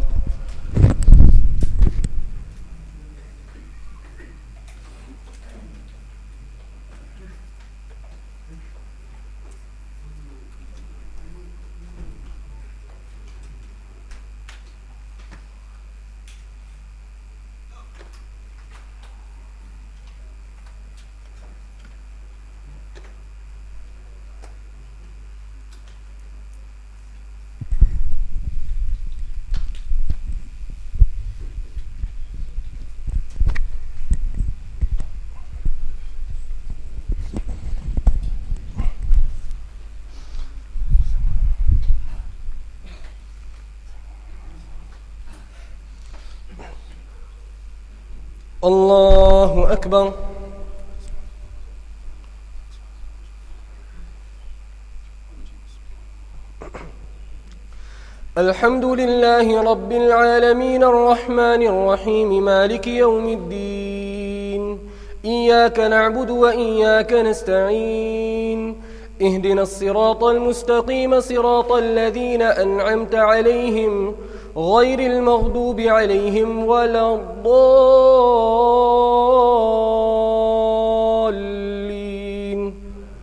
الله أكبر. الحمد لله رب العالمين الرحمن الرحيم مالك يوم الدين. إياك نعبد وإياك نستعين. اهدنا الصراط المستقيم صراط الذين أنعمت عليهم غير المغضوب عليهم ولا الضالين.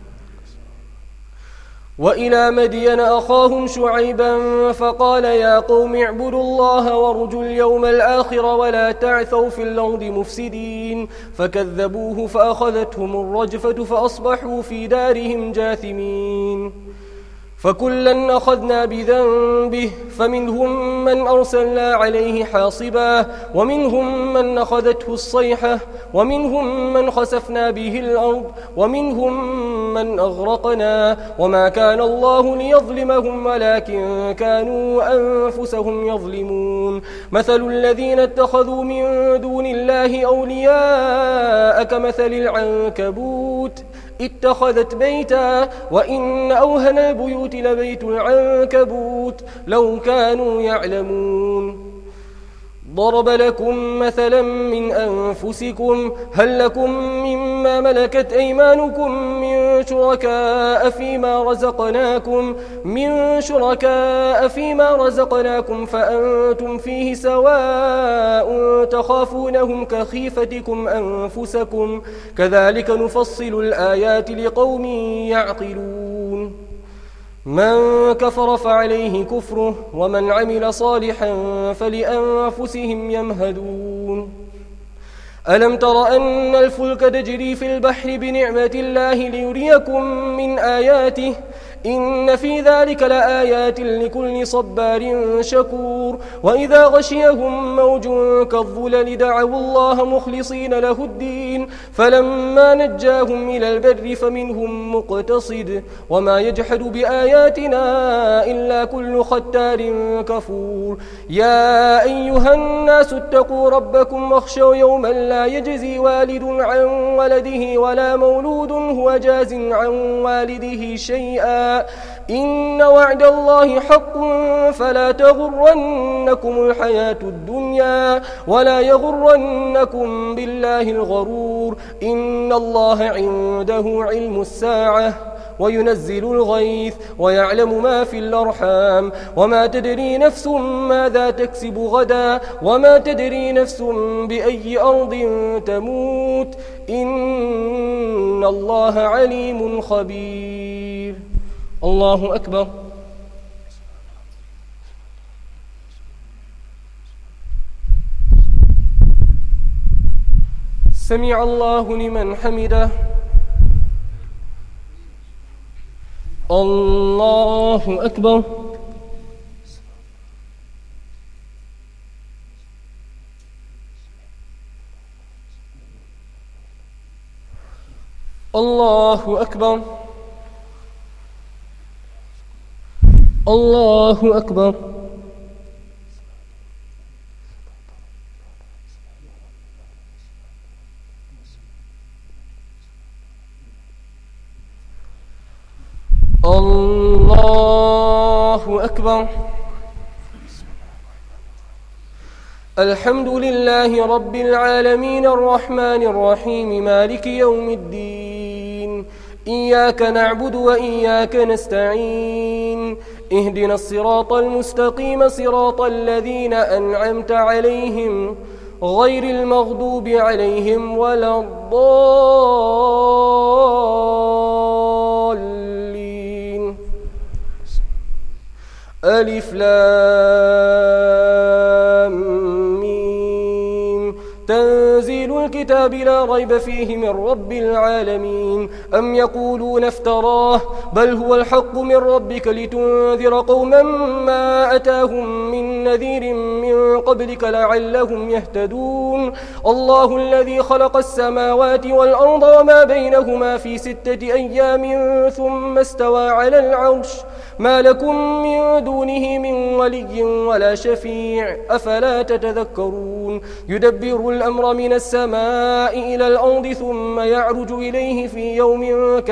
وإلى مدين أخاهم شعيبا فقال يا قوم اعبدوا الله وارجوا اليوم الآخر ولا تعثوا في الأرض مفسدين. فكذبوه فأخذتهم الرجفة فأصبحوا في دارهم جاثمين. فكلا أخذنا بذنبه فمنهم من أرسلنا عليه حاصبا ومنهم من أخذته الصيحة ومنهم من خسفنا به الأرض ومنهم من أغرقنا وما كان الله ليظلمهم ولكن كانوا أنفسهم يظلمون. مثل الذين اتخذوا من دون الله أولياء كمثل العنكبوت اتخذت بيتا وإن أوهن البيوت لبيت العنكبوت لو كانوا يعلمون. ضرب لكم مثلا من أنفسكم هل لكم مما ملكت أيمانكم من شركاء فيما رزقناكم فأنتم فيه سواء تخافونهم كخيفتكم أنفسكم كذلك نفصل الآيات لقوم يعقلون. من كفر فعليه كفره ومن عمل صالحا فلأنفسهم يمهدون. ألم تر أن الفلك تجري في البحر بنعمة الله ليريكم من آياته إن في ذلك لآيات لكل صبار شكور. وإذا غشيهم موج كالظلل دعوا الله مخلصين له الدين فلما نجاهم إلى البر فمنهم مقتصد وما يجحد بآياتنا إلا كل ختار كفور. يا أيها الناس اتقوا ربكم واخشوا يوما لا يجزي والد عن ولده ولا مولود هو جاز عن والده شيئا إن وعد الله حق فلا تغرنكم الحياة الدنيا ولا يغرنكم بالله الغرور. إن الله عنده علم الساعة وينزل الغيث ويعلم ما في الأرحام وما تدري نفس ماذا تكسب غدا وما تدري نفس بأي أرض تموت إن الله عليم خبير. الله أكبر. سمع الله لمن حمده. الله أكبر. الله أكبر. الله أكبر. الله أكبر. الحمد لله رب العالمين الرحمن الرحيم مالك يوم الدين. إياك نعبد وإياك نستعين اهدنا الصراط المستقيم صراط الذين أنعمت عليهم غير المغضوب عليهم ولا الضالين. ألف لام ميم تنزيل الكتاب لا ريب فيه من رب العالمين. أم يقولون افتراه بل هو الحق من ربك لتنذر قوما ما أتاهم من نذير من قبلك لعلهم يهتدون. الله الذي خلق السماوات والأرض وما بينهما في 6 أيام ثم استوى على العرش ما لكم من دونه من ولي ولا شفيع أفلا تتذكرون. يدبر الأمر من السماء إلى الأرض ثم يعرج إليه في يوم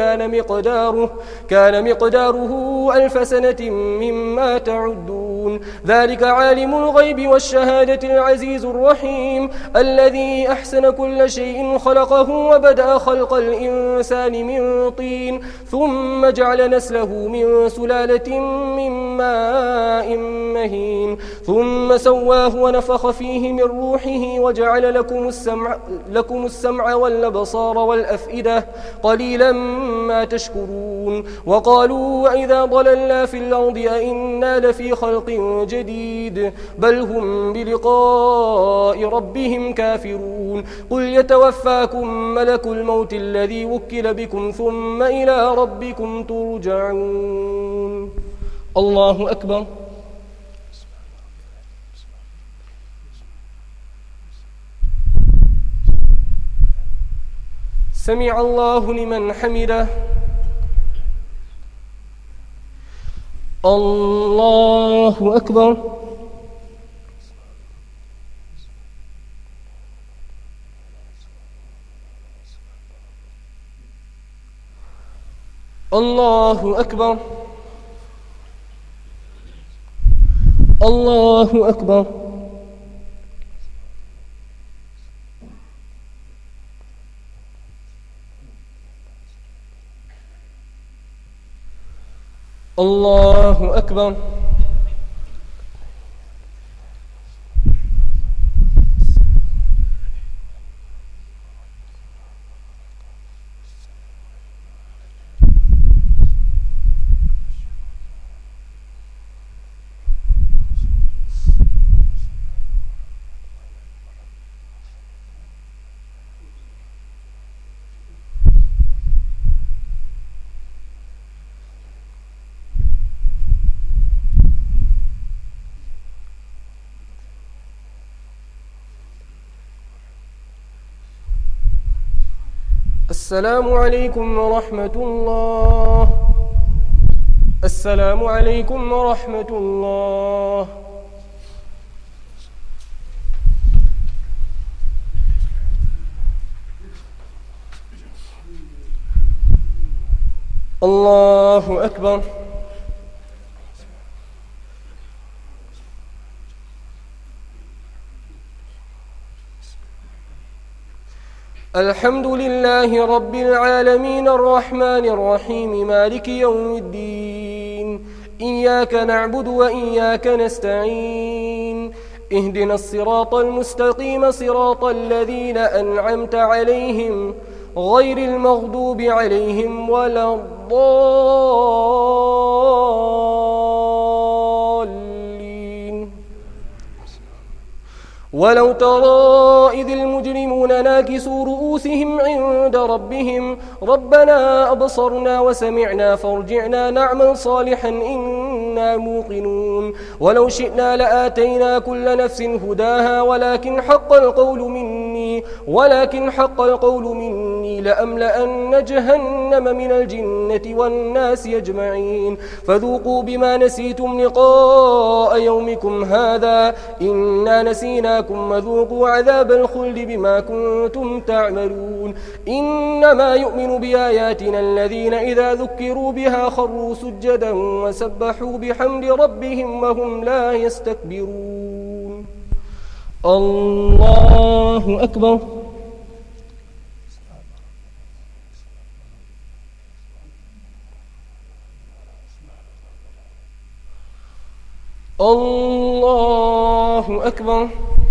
كان مقداره 1000 سنة مما تعدون. ذلك عالم الغيب والشهادة العزيز الرحيم الذي أحسن كل شيء خلقه وبدأ خلق الإنسان من طين ثم جعل نسله من سلالة من ماء مهين ثم سواه ونفخ فيه من روحه وجعل لكم السمع والأبصار والأفئدة قليلا ما تشكرون. وقالوا وإذا ضللنا في الأرض أئنا لفي خلق جديد بل هم بلقاء ربهم كافرون. قل يتوفاكم ملك الموت الذي وكل بكم ثم إلى ربكم ترجعون. الله أكبر. سمع الله لمن حمده. الله أكبر. الله أكبر. الله أكبر. الله أكبر. السلام عليكم ورحمة الله. السلام عليكم ورحمة الله. الله أكبر. الحمد لله رب العالمين الرحمن الرحيم مالك يوم الدين. إياك نعبد وإياك نستعين اهدنا الصراط المستقيم صراط الذين أنعمت عليهم غير المغضوب عليهم ولا الضالين. ولو ترى إذ المجرمون ناكسوا رؤوسهم عند ربهم ربنا أبصرنا وسمعنا فارجعنا نعمل صالحا إنا موقنون. ولو شئنا لآتينا كل نفس هداها ولكن حق القول مني لأملأن جهنم من الجنة والناس أجمعين. فذوقوا بما نسيتم لقاء يومكم هذا إنا نسيناكم وذوقوا عذاب الخلد بما كنتم تعملون. إنما يؤمن بآياتنا الذين إذا ذكروا بها خروا سجدا وسبحوا بحمد ربهم وهم لا يستكبرون. الله أكبر. الله أكبر.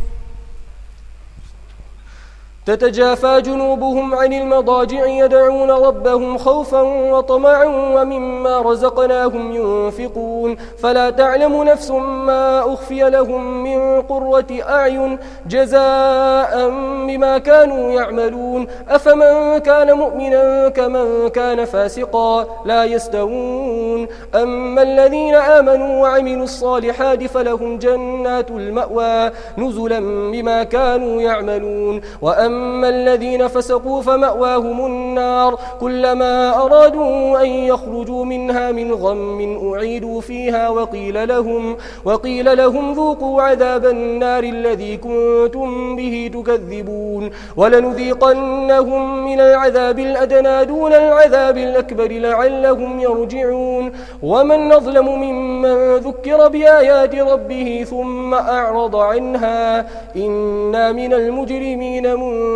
تتجافى جنوبهم عن المضاجع يدعون ربهم خوفا وطمعا ومما رزقناهم ينفقون فلا تعلم نفس ما أخفي لهم من قرة أعين جزاء بما كانوا يعملون أفمن كان مؤمنا كمن كان فاسقا لا يستوون أما الذين آمنوا وعملوا الصالحات فلهم جنات المأوى نزلا بما كانوا يعملون وأما الذين فسقوا فمأواهم النار كلما أرادوا أن يخرجوا منها من غم أعيدوا فيها وقيل لهم ذوقوا عذاب النار الذي كنتم به تكذبون ولنذيقنهم من العذاب الأدنى دون العذاب الأكبر لعلهم يرجعون ومن نظلم ممن ذكر بآيات ربه ثم أعرض عنها إنا من المجرمين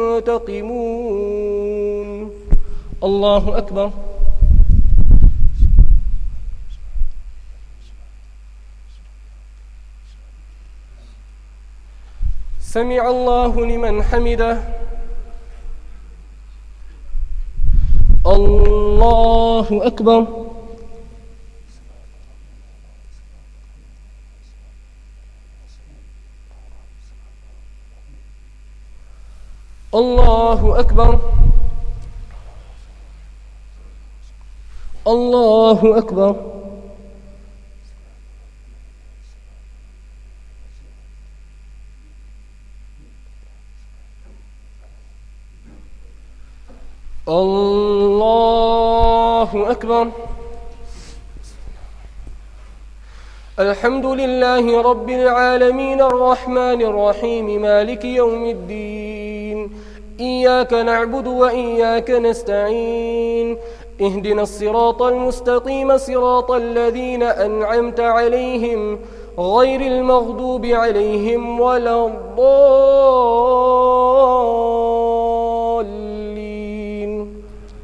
منتقمون. الله أكبر. سمع الله لمن حمده. الله أكبر. الله أكبر. الله أكبر. الله أكبر. الحمد لله رب العالمين الرحمن الرحيم مالك يوم الدين إياك نعبد وإياك نستعين اهدنا الصراط المستقيم صراط الذين أنعمت عليهم غير المغضوب عليهم ولا الضالين.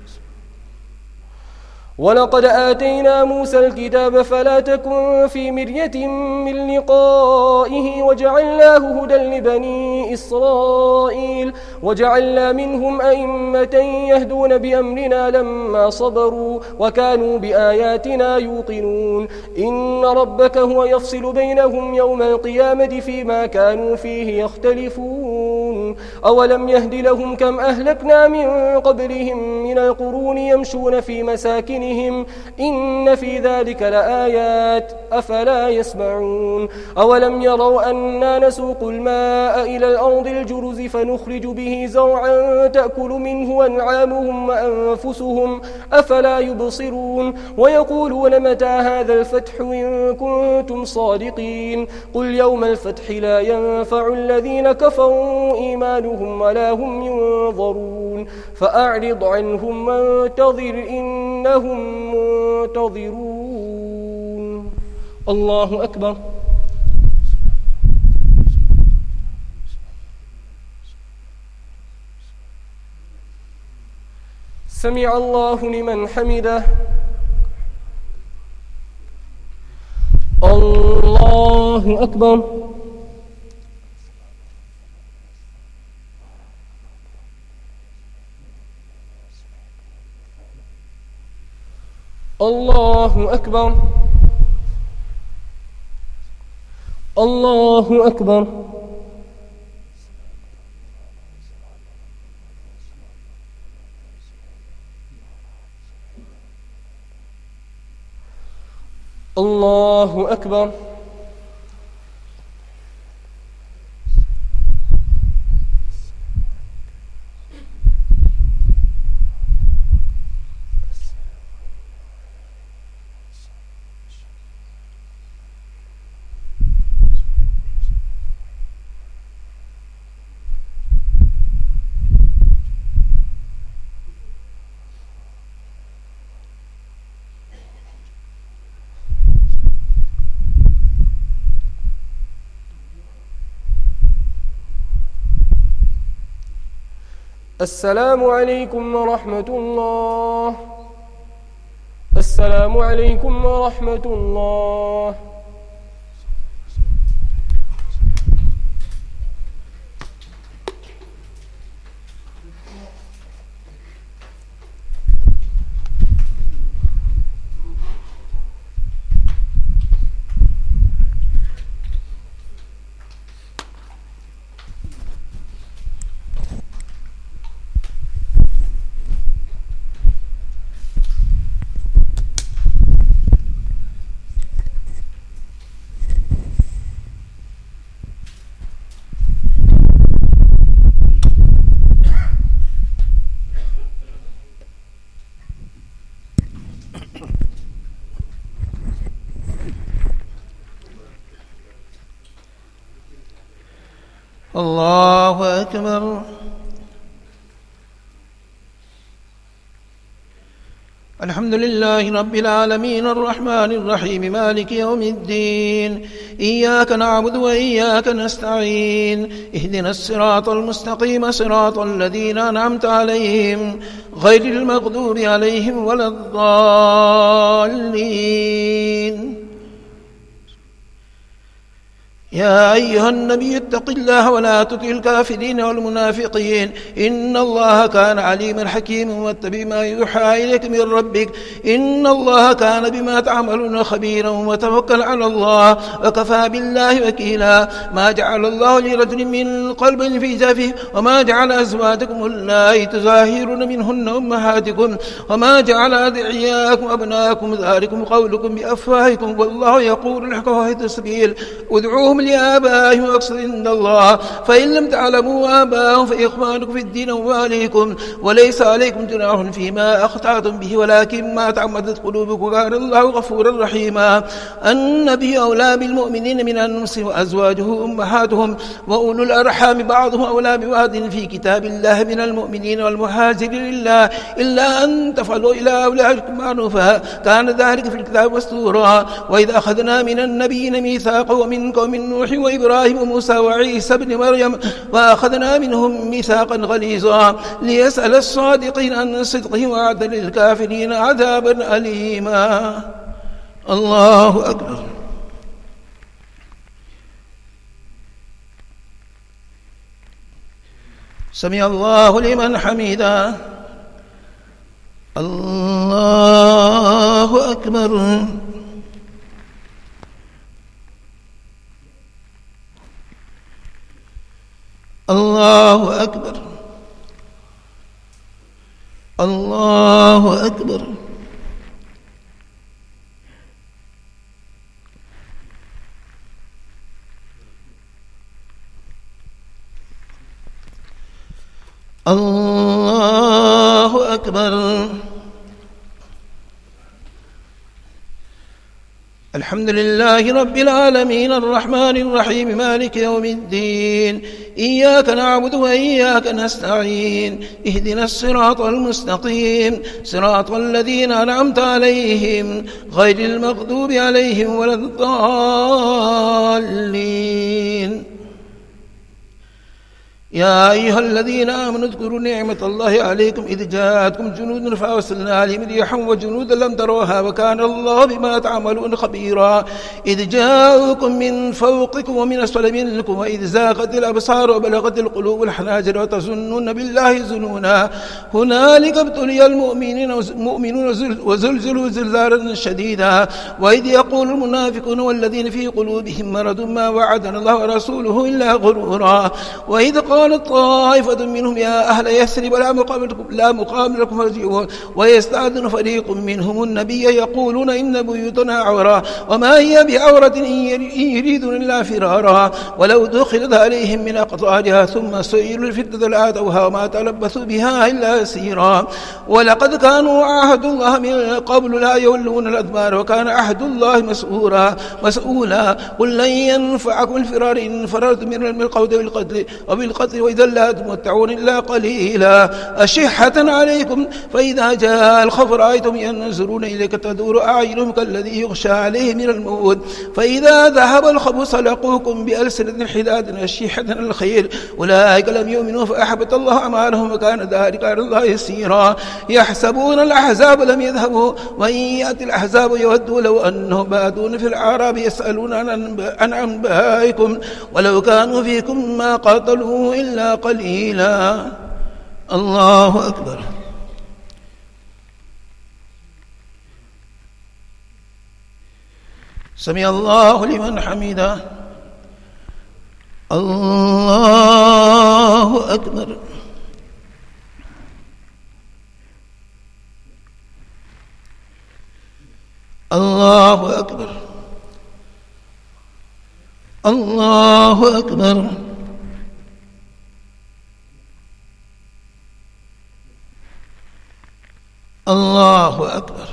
ولقد آتينا موسى الكتاب فلا تكن في مرية من لقائه وجعلناه هدى لبني إسرائيل وجعلنا منهم أئمة يهدون بأمرنا لما صبروا وكانوا بآياتنا يوقنون إن ربك هو يفصل بينهم يوم القيامة فيما كانوا فيه يختلفون أولم يهد لهم كم أهلكنا من قبلهم من القرون يمشون في مساكنهم إن في ذلك لآيات أفلا يسمعون أولم يروا أنا نسوق الماء إلى الأرض الجرز فنخرج به زرعا تأكل منه أنعامهم وأنفسهم أفلا يبصرون ويقولون متى هذا الفتح إن كنتم صادقين قل يوم الفتح لا ينفع الذين كفروا إيمانهم ولا هم ينظرون فأعرض عنهم وانتظر إنهم منتظرون. الله أكبر. سمع الله لمن حمده. الله أكبر. الله أكبر. الله أكبر. الله أكبر. السلام عليكم ورحمة الله. السلام عليكم ورحمة الله. الله أكبر. الحمد لله رب العالمين الرحمن الرحيم مالك يوم الدين. إياك نعبد وإياك نستعين. اهدنا الصراط المستقيم صراط الذين أنعمت عليهم غير المغضوب عليهم ولا الضالين. يا أيها النبي اتق الله ولا تطع الكافرين والمنافقين إن الله كان عليما حكيما واتبع ما يوحى إليك من ربك إن الله كان بما تعملون خبيرا وتوكل على الله وكفى بالله وكيلا. ما جعل الله لرجل من قلب في جوفه وما جعل أزواجكم اللائي تظاهرون منهن أمهاتكم وما جعل أدعياءكم أبناءكم ذلكم قولكم بأفواهكم والله يقول الحق وهو السبيل ادعوهم لآبائهم وأقسطوا عند الله فإن لم تعلموا آباءهم فإخوانكم في الدين وأموالكم وليس عليكم جناح فيما أخطأتم به ولكن ما تعمدت قلوبكم كان الله غفورا رحيما. النبي أولى بالمؤمنين من أنفسهم وأزواجه أمهاتهم وأولو الأرحام بعضهم أولى ببعض في كتاب الله من المؤمنين والمهاجرين لله إلا أن تفعلوا إلى أولادكم معروفا كان ذلك في الكتاب مسطورا. وإذا أخذنا من النبيين ميثاقا ومنكم من نوح وإبراهيم وموسى وعيسى بن مريم وأخذنا منهم ميثاقا غليظا ليسأل الصادقين عن صدقهم وأعد للكافرين عذابا أليما. الله أكبر. سمع الله لمن حمده. الله أكبر. الله أكبر. الله أكبر. الله أكبر. الحمد لله رب العالمين الرحمن الرحيم مالك يوم الدين. إياك نعبد وإياك نستعين اهدنا الصراط المستقيم صراط الذين أنعمت عليهم غير المغضوب عليهم ولا الضالين. يا أيها الذين آمنوا اذكروا نعمة الله عليكم إذ جاءتكم جنود فأرسلنا عليهم ريحا وجنودا لم تروها وكان الله بما تعملون خبيرا. إذ جاءوكم من فوقكم ومن أسفل منكم وإذ زاغت الأبصار وبلغت القلوب الحناجر وتظنون بالله ظنونا هنالك ابتلي المؤمنون وزلزلوا زلزالا شديدا. وإذ يقول المنافقون والذين في قلوبهم مرض ما وعدنا الله ورسوله إلا غرورا. وإذ قالت طائفة منهم يا أهل يثرب لا مقام لكم فارجعوا ويستأذن فريق منهم النبي يقولون إن بيوتنا عورة وما هي بعورة إن يريدون إلا فرارا. ولو دخلت عليهم من أقطارها ثم سئلوا الفتنة لآتوها وما تلبثوا بها إلا يسيرا. ولقد كانوا عاهدوا الله من قبل لا يولون الأدبار وكان عهد الله مسؤولا. قل لن ينفعكم الفرار إن فررتم من القول وبالقتل وإذا لا تمتعون إلا قليلا أشحة عليكم فإذا جاء الخوف رأيتم ينظرون إليك تدور أعينهم كالذي يغشى عليه من الموت فإذا ذهب الخوف سلقوكم بألسنة حداد أشحة الخير أولئك لم يؤمنوا فأحبط الله أعمالهم وكان ذلك على الله يسيرا. يحسبون الأحزاب لم يذهبوا وإن يأتي الأحزاب يودوا لو أنهم بادون في الأعراب يسألون عن أنبائكم ولو كانوا فيكم ما قاتلوا إلا قليلا. الله أكبر. سمع الله لمن حمده. الله أكبر. الله أكبر. الله أكبر. الله أكبر.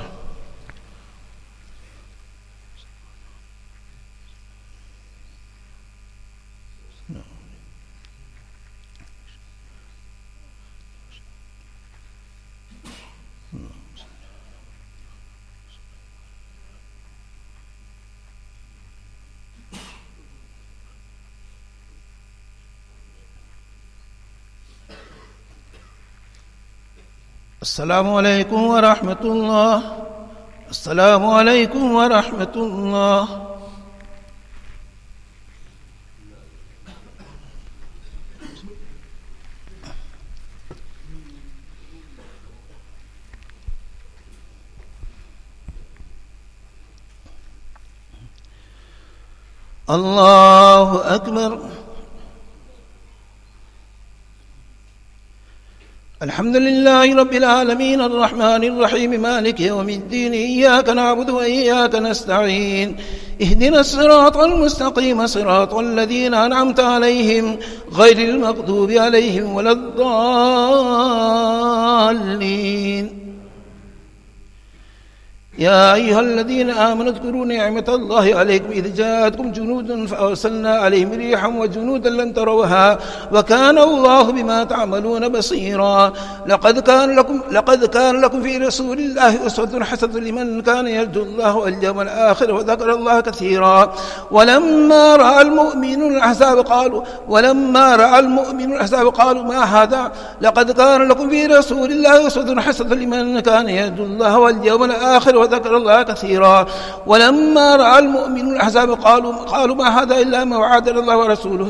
السلام عليكم ورحمة الله. السلام عليكم ورحمة الله. الله أكبر. الحمد لله رب العالمين الرحمن الرحيم مالك يوم الدين إياك نعبد وإياك نستعين اهدنا الصراط المستقيم صراط الذين أنعمت عليهم غير المغضوب عليهم ولا الضالين. يا أيها الذين آمنوا اذكروا نعمة الله عليكم إذ جاءتكم جنود فأرسلنا عليهم ريحا وجنودا لم تروها وكان الله بما تعملون بصيرا. لقد كان لكم في رسول الله أسوة حسنة لمن كان يرجو الله واليوم الآخر وذكر الله كثيرا. ولما رأى المؤمنون الأحزاب قالوا ما هذا. لقد كان لكم في رسول الله أسوة حسنة لمن كان يرجو الله واليوم الآخر وذكر الله كثيرا. ولما رأى المؤمنون الأحزاب قالوا ما هذا إلا ما وعدنا الله ورسوله.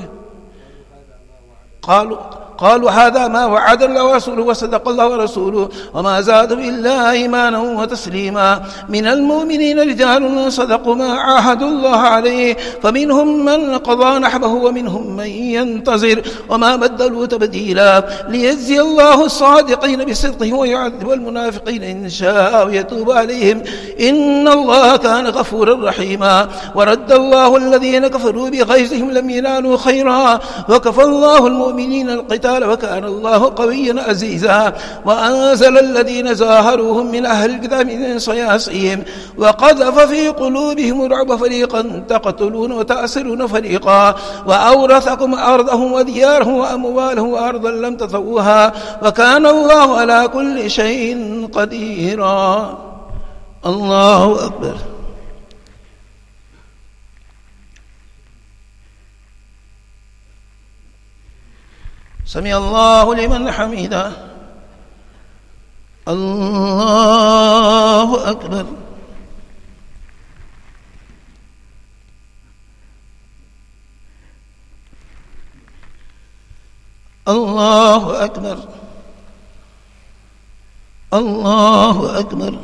قالوا هذا ما وعد الله ورسوله وصدق الله ورسوله وما زادوا إلا إيمانا وتسليما. من المؤمنين رجال صدقوا ما عاهدوا الله عليه فمنهم من قضى نحبه ومنهم من ينتظر وما بدلوا تبديلا. ليجزي الله الصادقين بصدقه ويعذب المنافقين إن شاء ويتوب عليهم إن الله كان غفورا رحيما. ورد الله الذين كفروا بغيظهم لم ينالوا خيرا وكفى الله المؤمنين القتال وكان الله قويا عزيزا. وأنزل الذين ظاهروهم من أهل الكتاب من صياصيهم وقذف في قلوبهم الرعب فريقا تقتلون وتأسرون فريقا. وأورثكم أرضهم وديارهم وأموالهم وأرضا لم تطئوها وكان الله على كل شيء قديرا. الله أكبر. سمع الله لمن حمده. الله أكبر. الله أكبر. الله أكبر.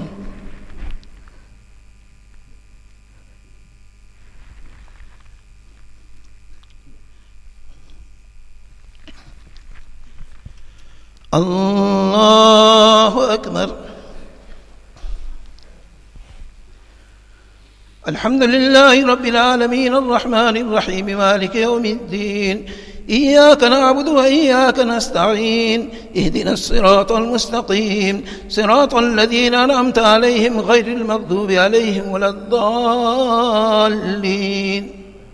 الله أكبر. الحمد لله رب العالمين الرحمن الرحيم مالك يوم الدين إياك نعبد وإياك نستعين اهدنا الصراط المستقيم صراط الذين أنعمت عليهم غير المغضوب عليهم ولا الضالين.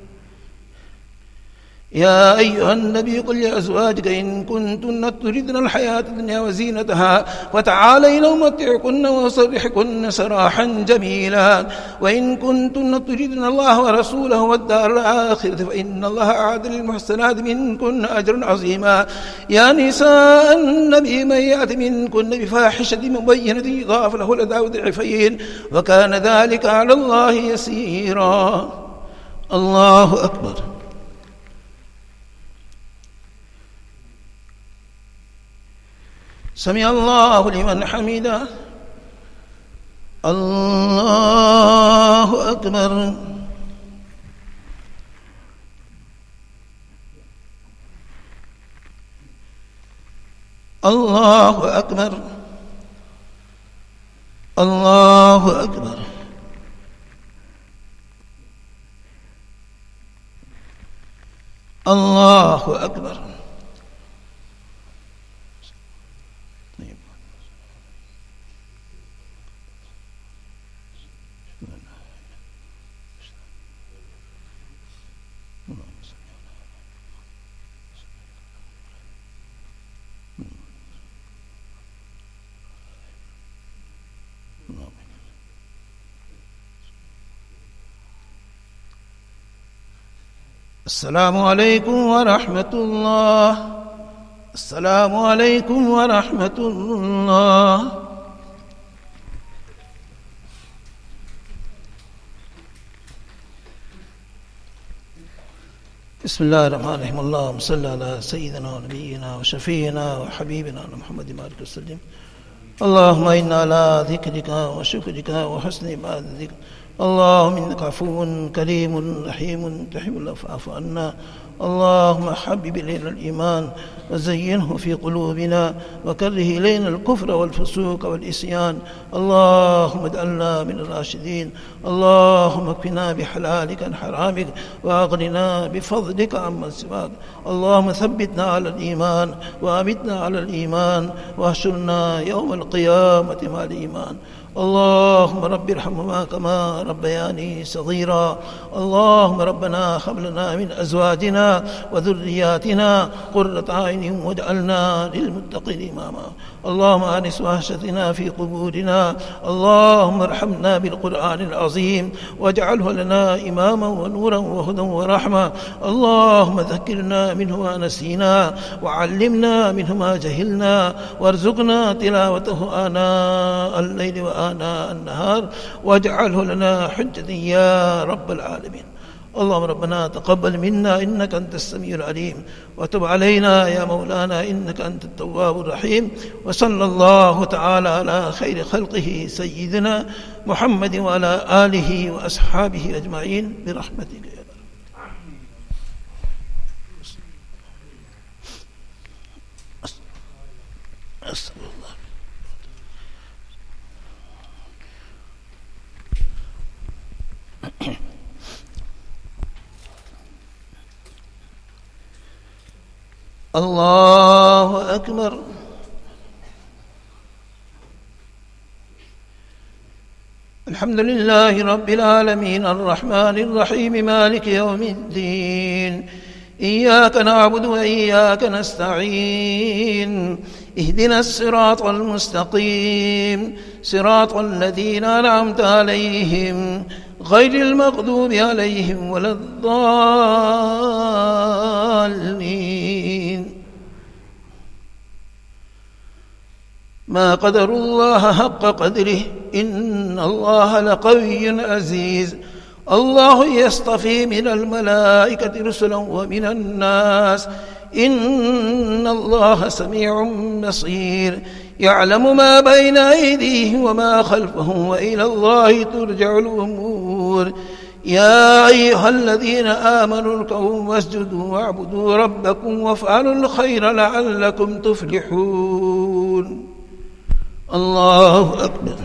يا أيها النبي قل لأزواجك إن كنتن تردن الحياة الدنيا وزينتها فتعالين أمتعكن وأسرحكن سراحا جميلا. وإن كنتن تردن الله ورسوله والدار الآخرة فإن الله أعد للمحسنات منكن أجرا عظيما. يا نساء النبي من يأت منكن بفاحشة مبينة يضاعف له العذاب ضعفين وكان ذلك على الله يسيرا. الله أكبر. سمع الله لمن حمده. الله أكبر. الله أكبر. الله أكبر. الله أكبر. السلام عليكم ورحمة الله. السلام عليكم ورحمة الله. بسم الله الرحمن الرحيم. اللهم صل على سيدنا ونبينا وشفينا وحبيبنا محمد وآله وسلم. اللهم إنا على ذكرك وشكرك وحسن عبادتك. اللهم إنك عفو كريم رحيم تحب العفو فاعف عنا. اللهم حبب إلينا الإيمان وزينه في قلوبنا وكره إلينا الكفر والفسوق والعصيان. اللهم اجعلنا من الراشدين. اللهم اكفنا بحلالك عن حرامك وأغننا بفضلك عمن سواك. اللهم ثبتنا على الإيمان وأمتنا على الإيمان واحشرنا يوم القيامة مع الإيمان. اللهم رب ارحمهما كما ربياني صغيرا. اللهم ربنا هب لنا من أزواجنا وذرياتنا قرة أعين واجعلنا للمتقين إماما. اللهم آنس وحشتنا في قبورنا. اللهم ارحمنا بالقرآن العظيم واجعله لنا إماما ونورا وهدى ورحمة. اللهم ذكرنا منه ما نسينا وعلمنا منه ما جهلنا وارزقنا تلاوته آناء الليل وآناء النهار واجعله لنا حجة يا رب العالمين. اللهم ربنا تقبل منا إنك أنت السميع العليم وتب علينا يا مولانا إنك أنت التواب الرحيم. وصلى الله تعالى على خير خلقه سيدنا محمد وعلى آله وأصحابه أجمعين برحمتك يا رب. أستغفر الله. الله أكبر. الحمد لله رب العالمين الرحمن الرحيم مالك يوم الدين. إياك نعبد وإياك نستعين. اهدنا الصراط المستقيم صراط الذين أنعمت عليهم غير المغضوب عليهم ولا الضالين. ما قدروا الله حق قدره إن الله لقوي عزيز. الله يصطفي من الملائكة رسلا ومن الناس إن الله سميع بصير. يعلم ما بين أيديهم وما خلفهم وإلى الله ترجع الأمور. يا أيها الذين آمنوا اركعوا واسجدوا واعبدوا ربكم وافعلوا الخير لعلكم تفلحون. الله أكبر.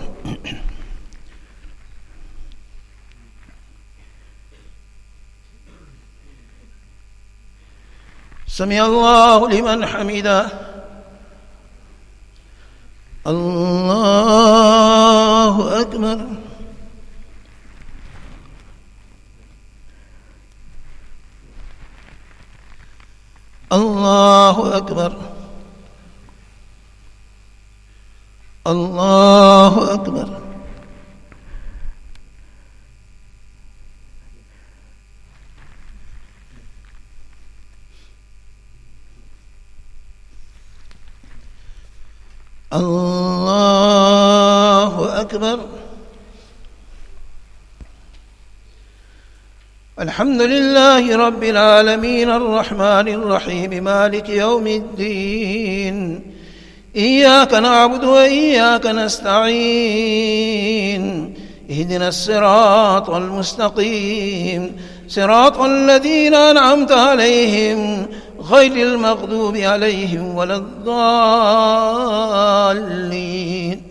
سمع الله لمن حمده. الله أكبر. الله أكبر. الله أكبر. الله أكبر. الحمد لله رب العالمين الرحمن الرحيم مالك يوم الدين. إياك نعبد وإياك نستعين. اهدنا الصراط المستقيم صراط الذين أنعمت عليهم غير المغضوب عليهم ولا الضالين.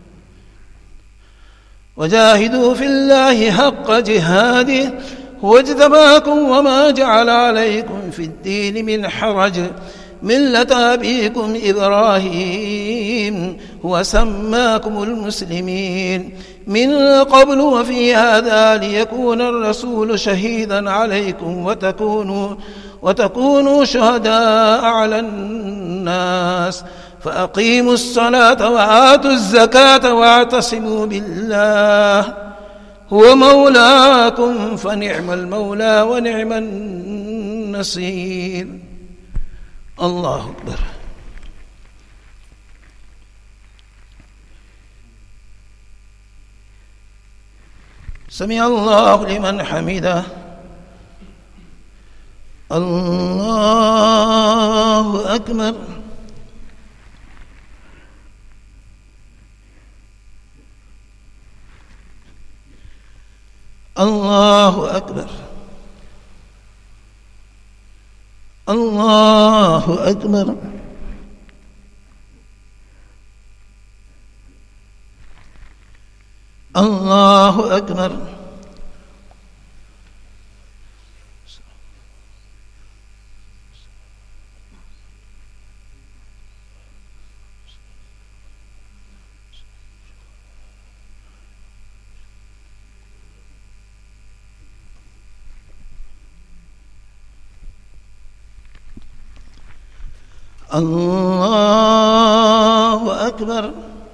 وجاهدوا في الله حق جهاده هو اجتباكم وما جعل عليكم في الدين من حرج ملة أبيكم إبراهيم هو سماكم المسلمين من قبل وفي هذا ليكون الرسول شهيدا عليكم وتكونوا شهداء على الناس فأقيموا الصلاة وآتوا الزكاة واعتصموا بالله هو مولاكم فنعم المولى ونعم النصير. الله أكبر. سمع الله لمن حمده. الله أكبر. الله أكبر. الله أكبر. الله أكبر. الله أكبر.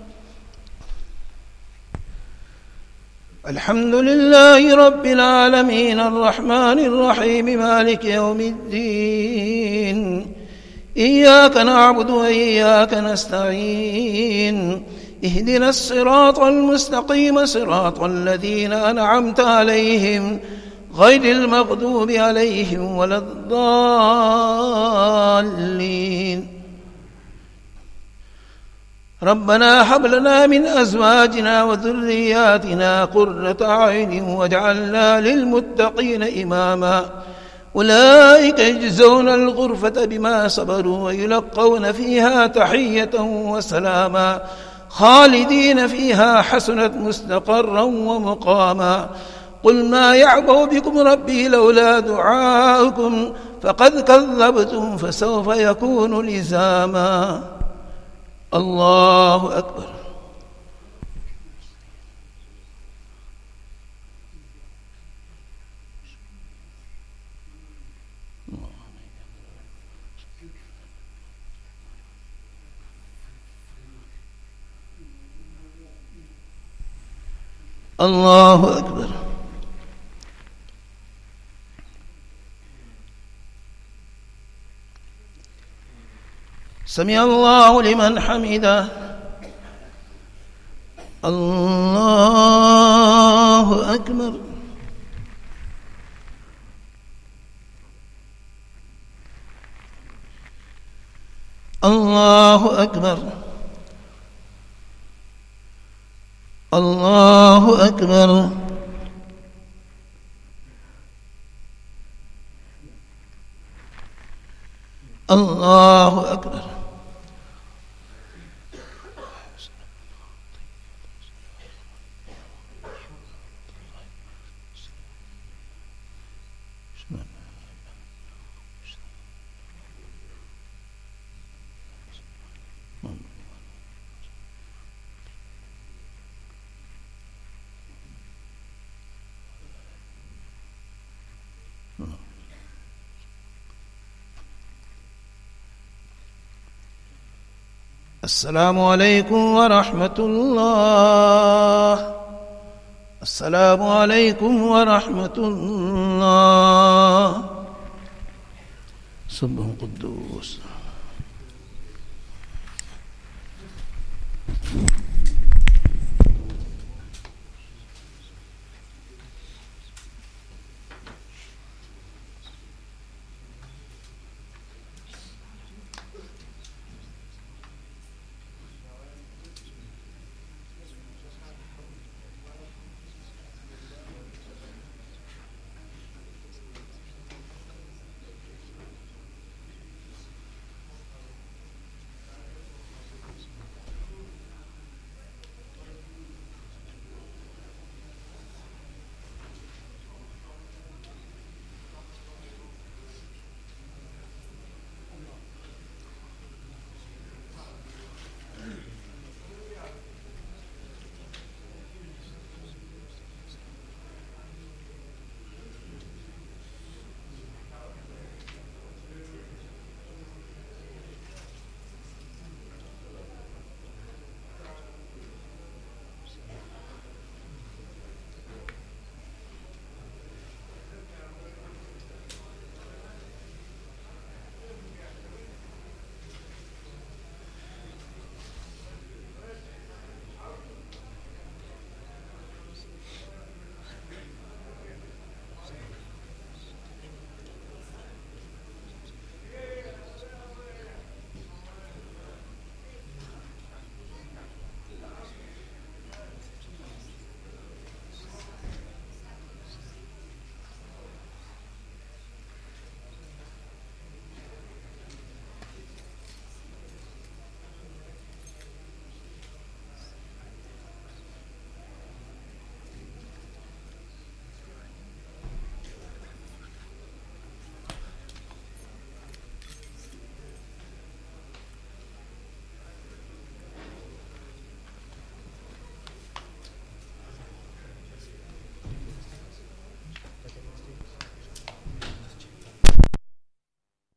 الحمد لله رب العالمين الرحمن الرحيم مالك يوم الدين. إياك نعبد وإياك نستعين. اهدنا الصراط المستقيم صراط الذين أنعمت عليهم غير المغضوب عليهم ولا الضالين. ربنا هب لنا من أزواجنا وذرياتنا قرة أعين واجعلنا للمتقين إماما. أولئك يجزون الغرفة بما صبروا ويلقون فيها تحية وسلاما خالدين فيها حسنت مستقرا ومقاما. قل ما يعبأ بكم ربي لولا دعاؤكم فقد كذبتم فسوف يكون لزاما. الله أكبر. الله أكبر. سمع الله لمن حمده. الله أكبر. الله أكبر. الله أكبر. الله أكبر. السلام عليكم ورحمة الله. السلام عليكم ورحمة الله. سبح قدوس.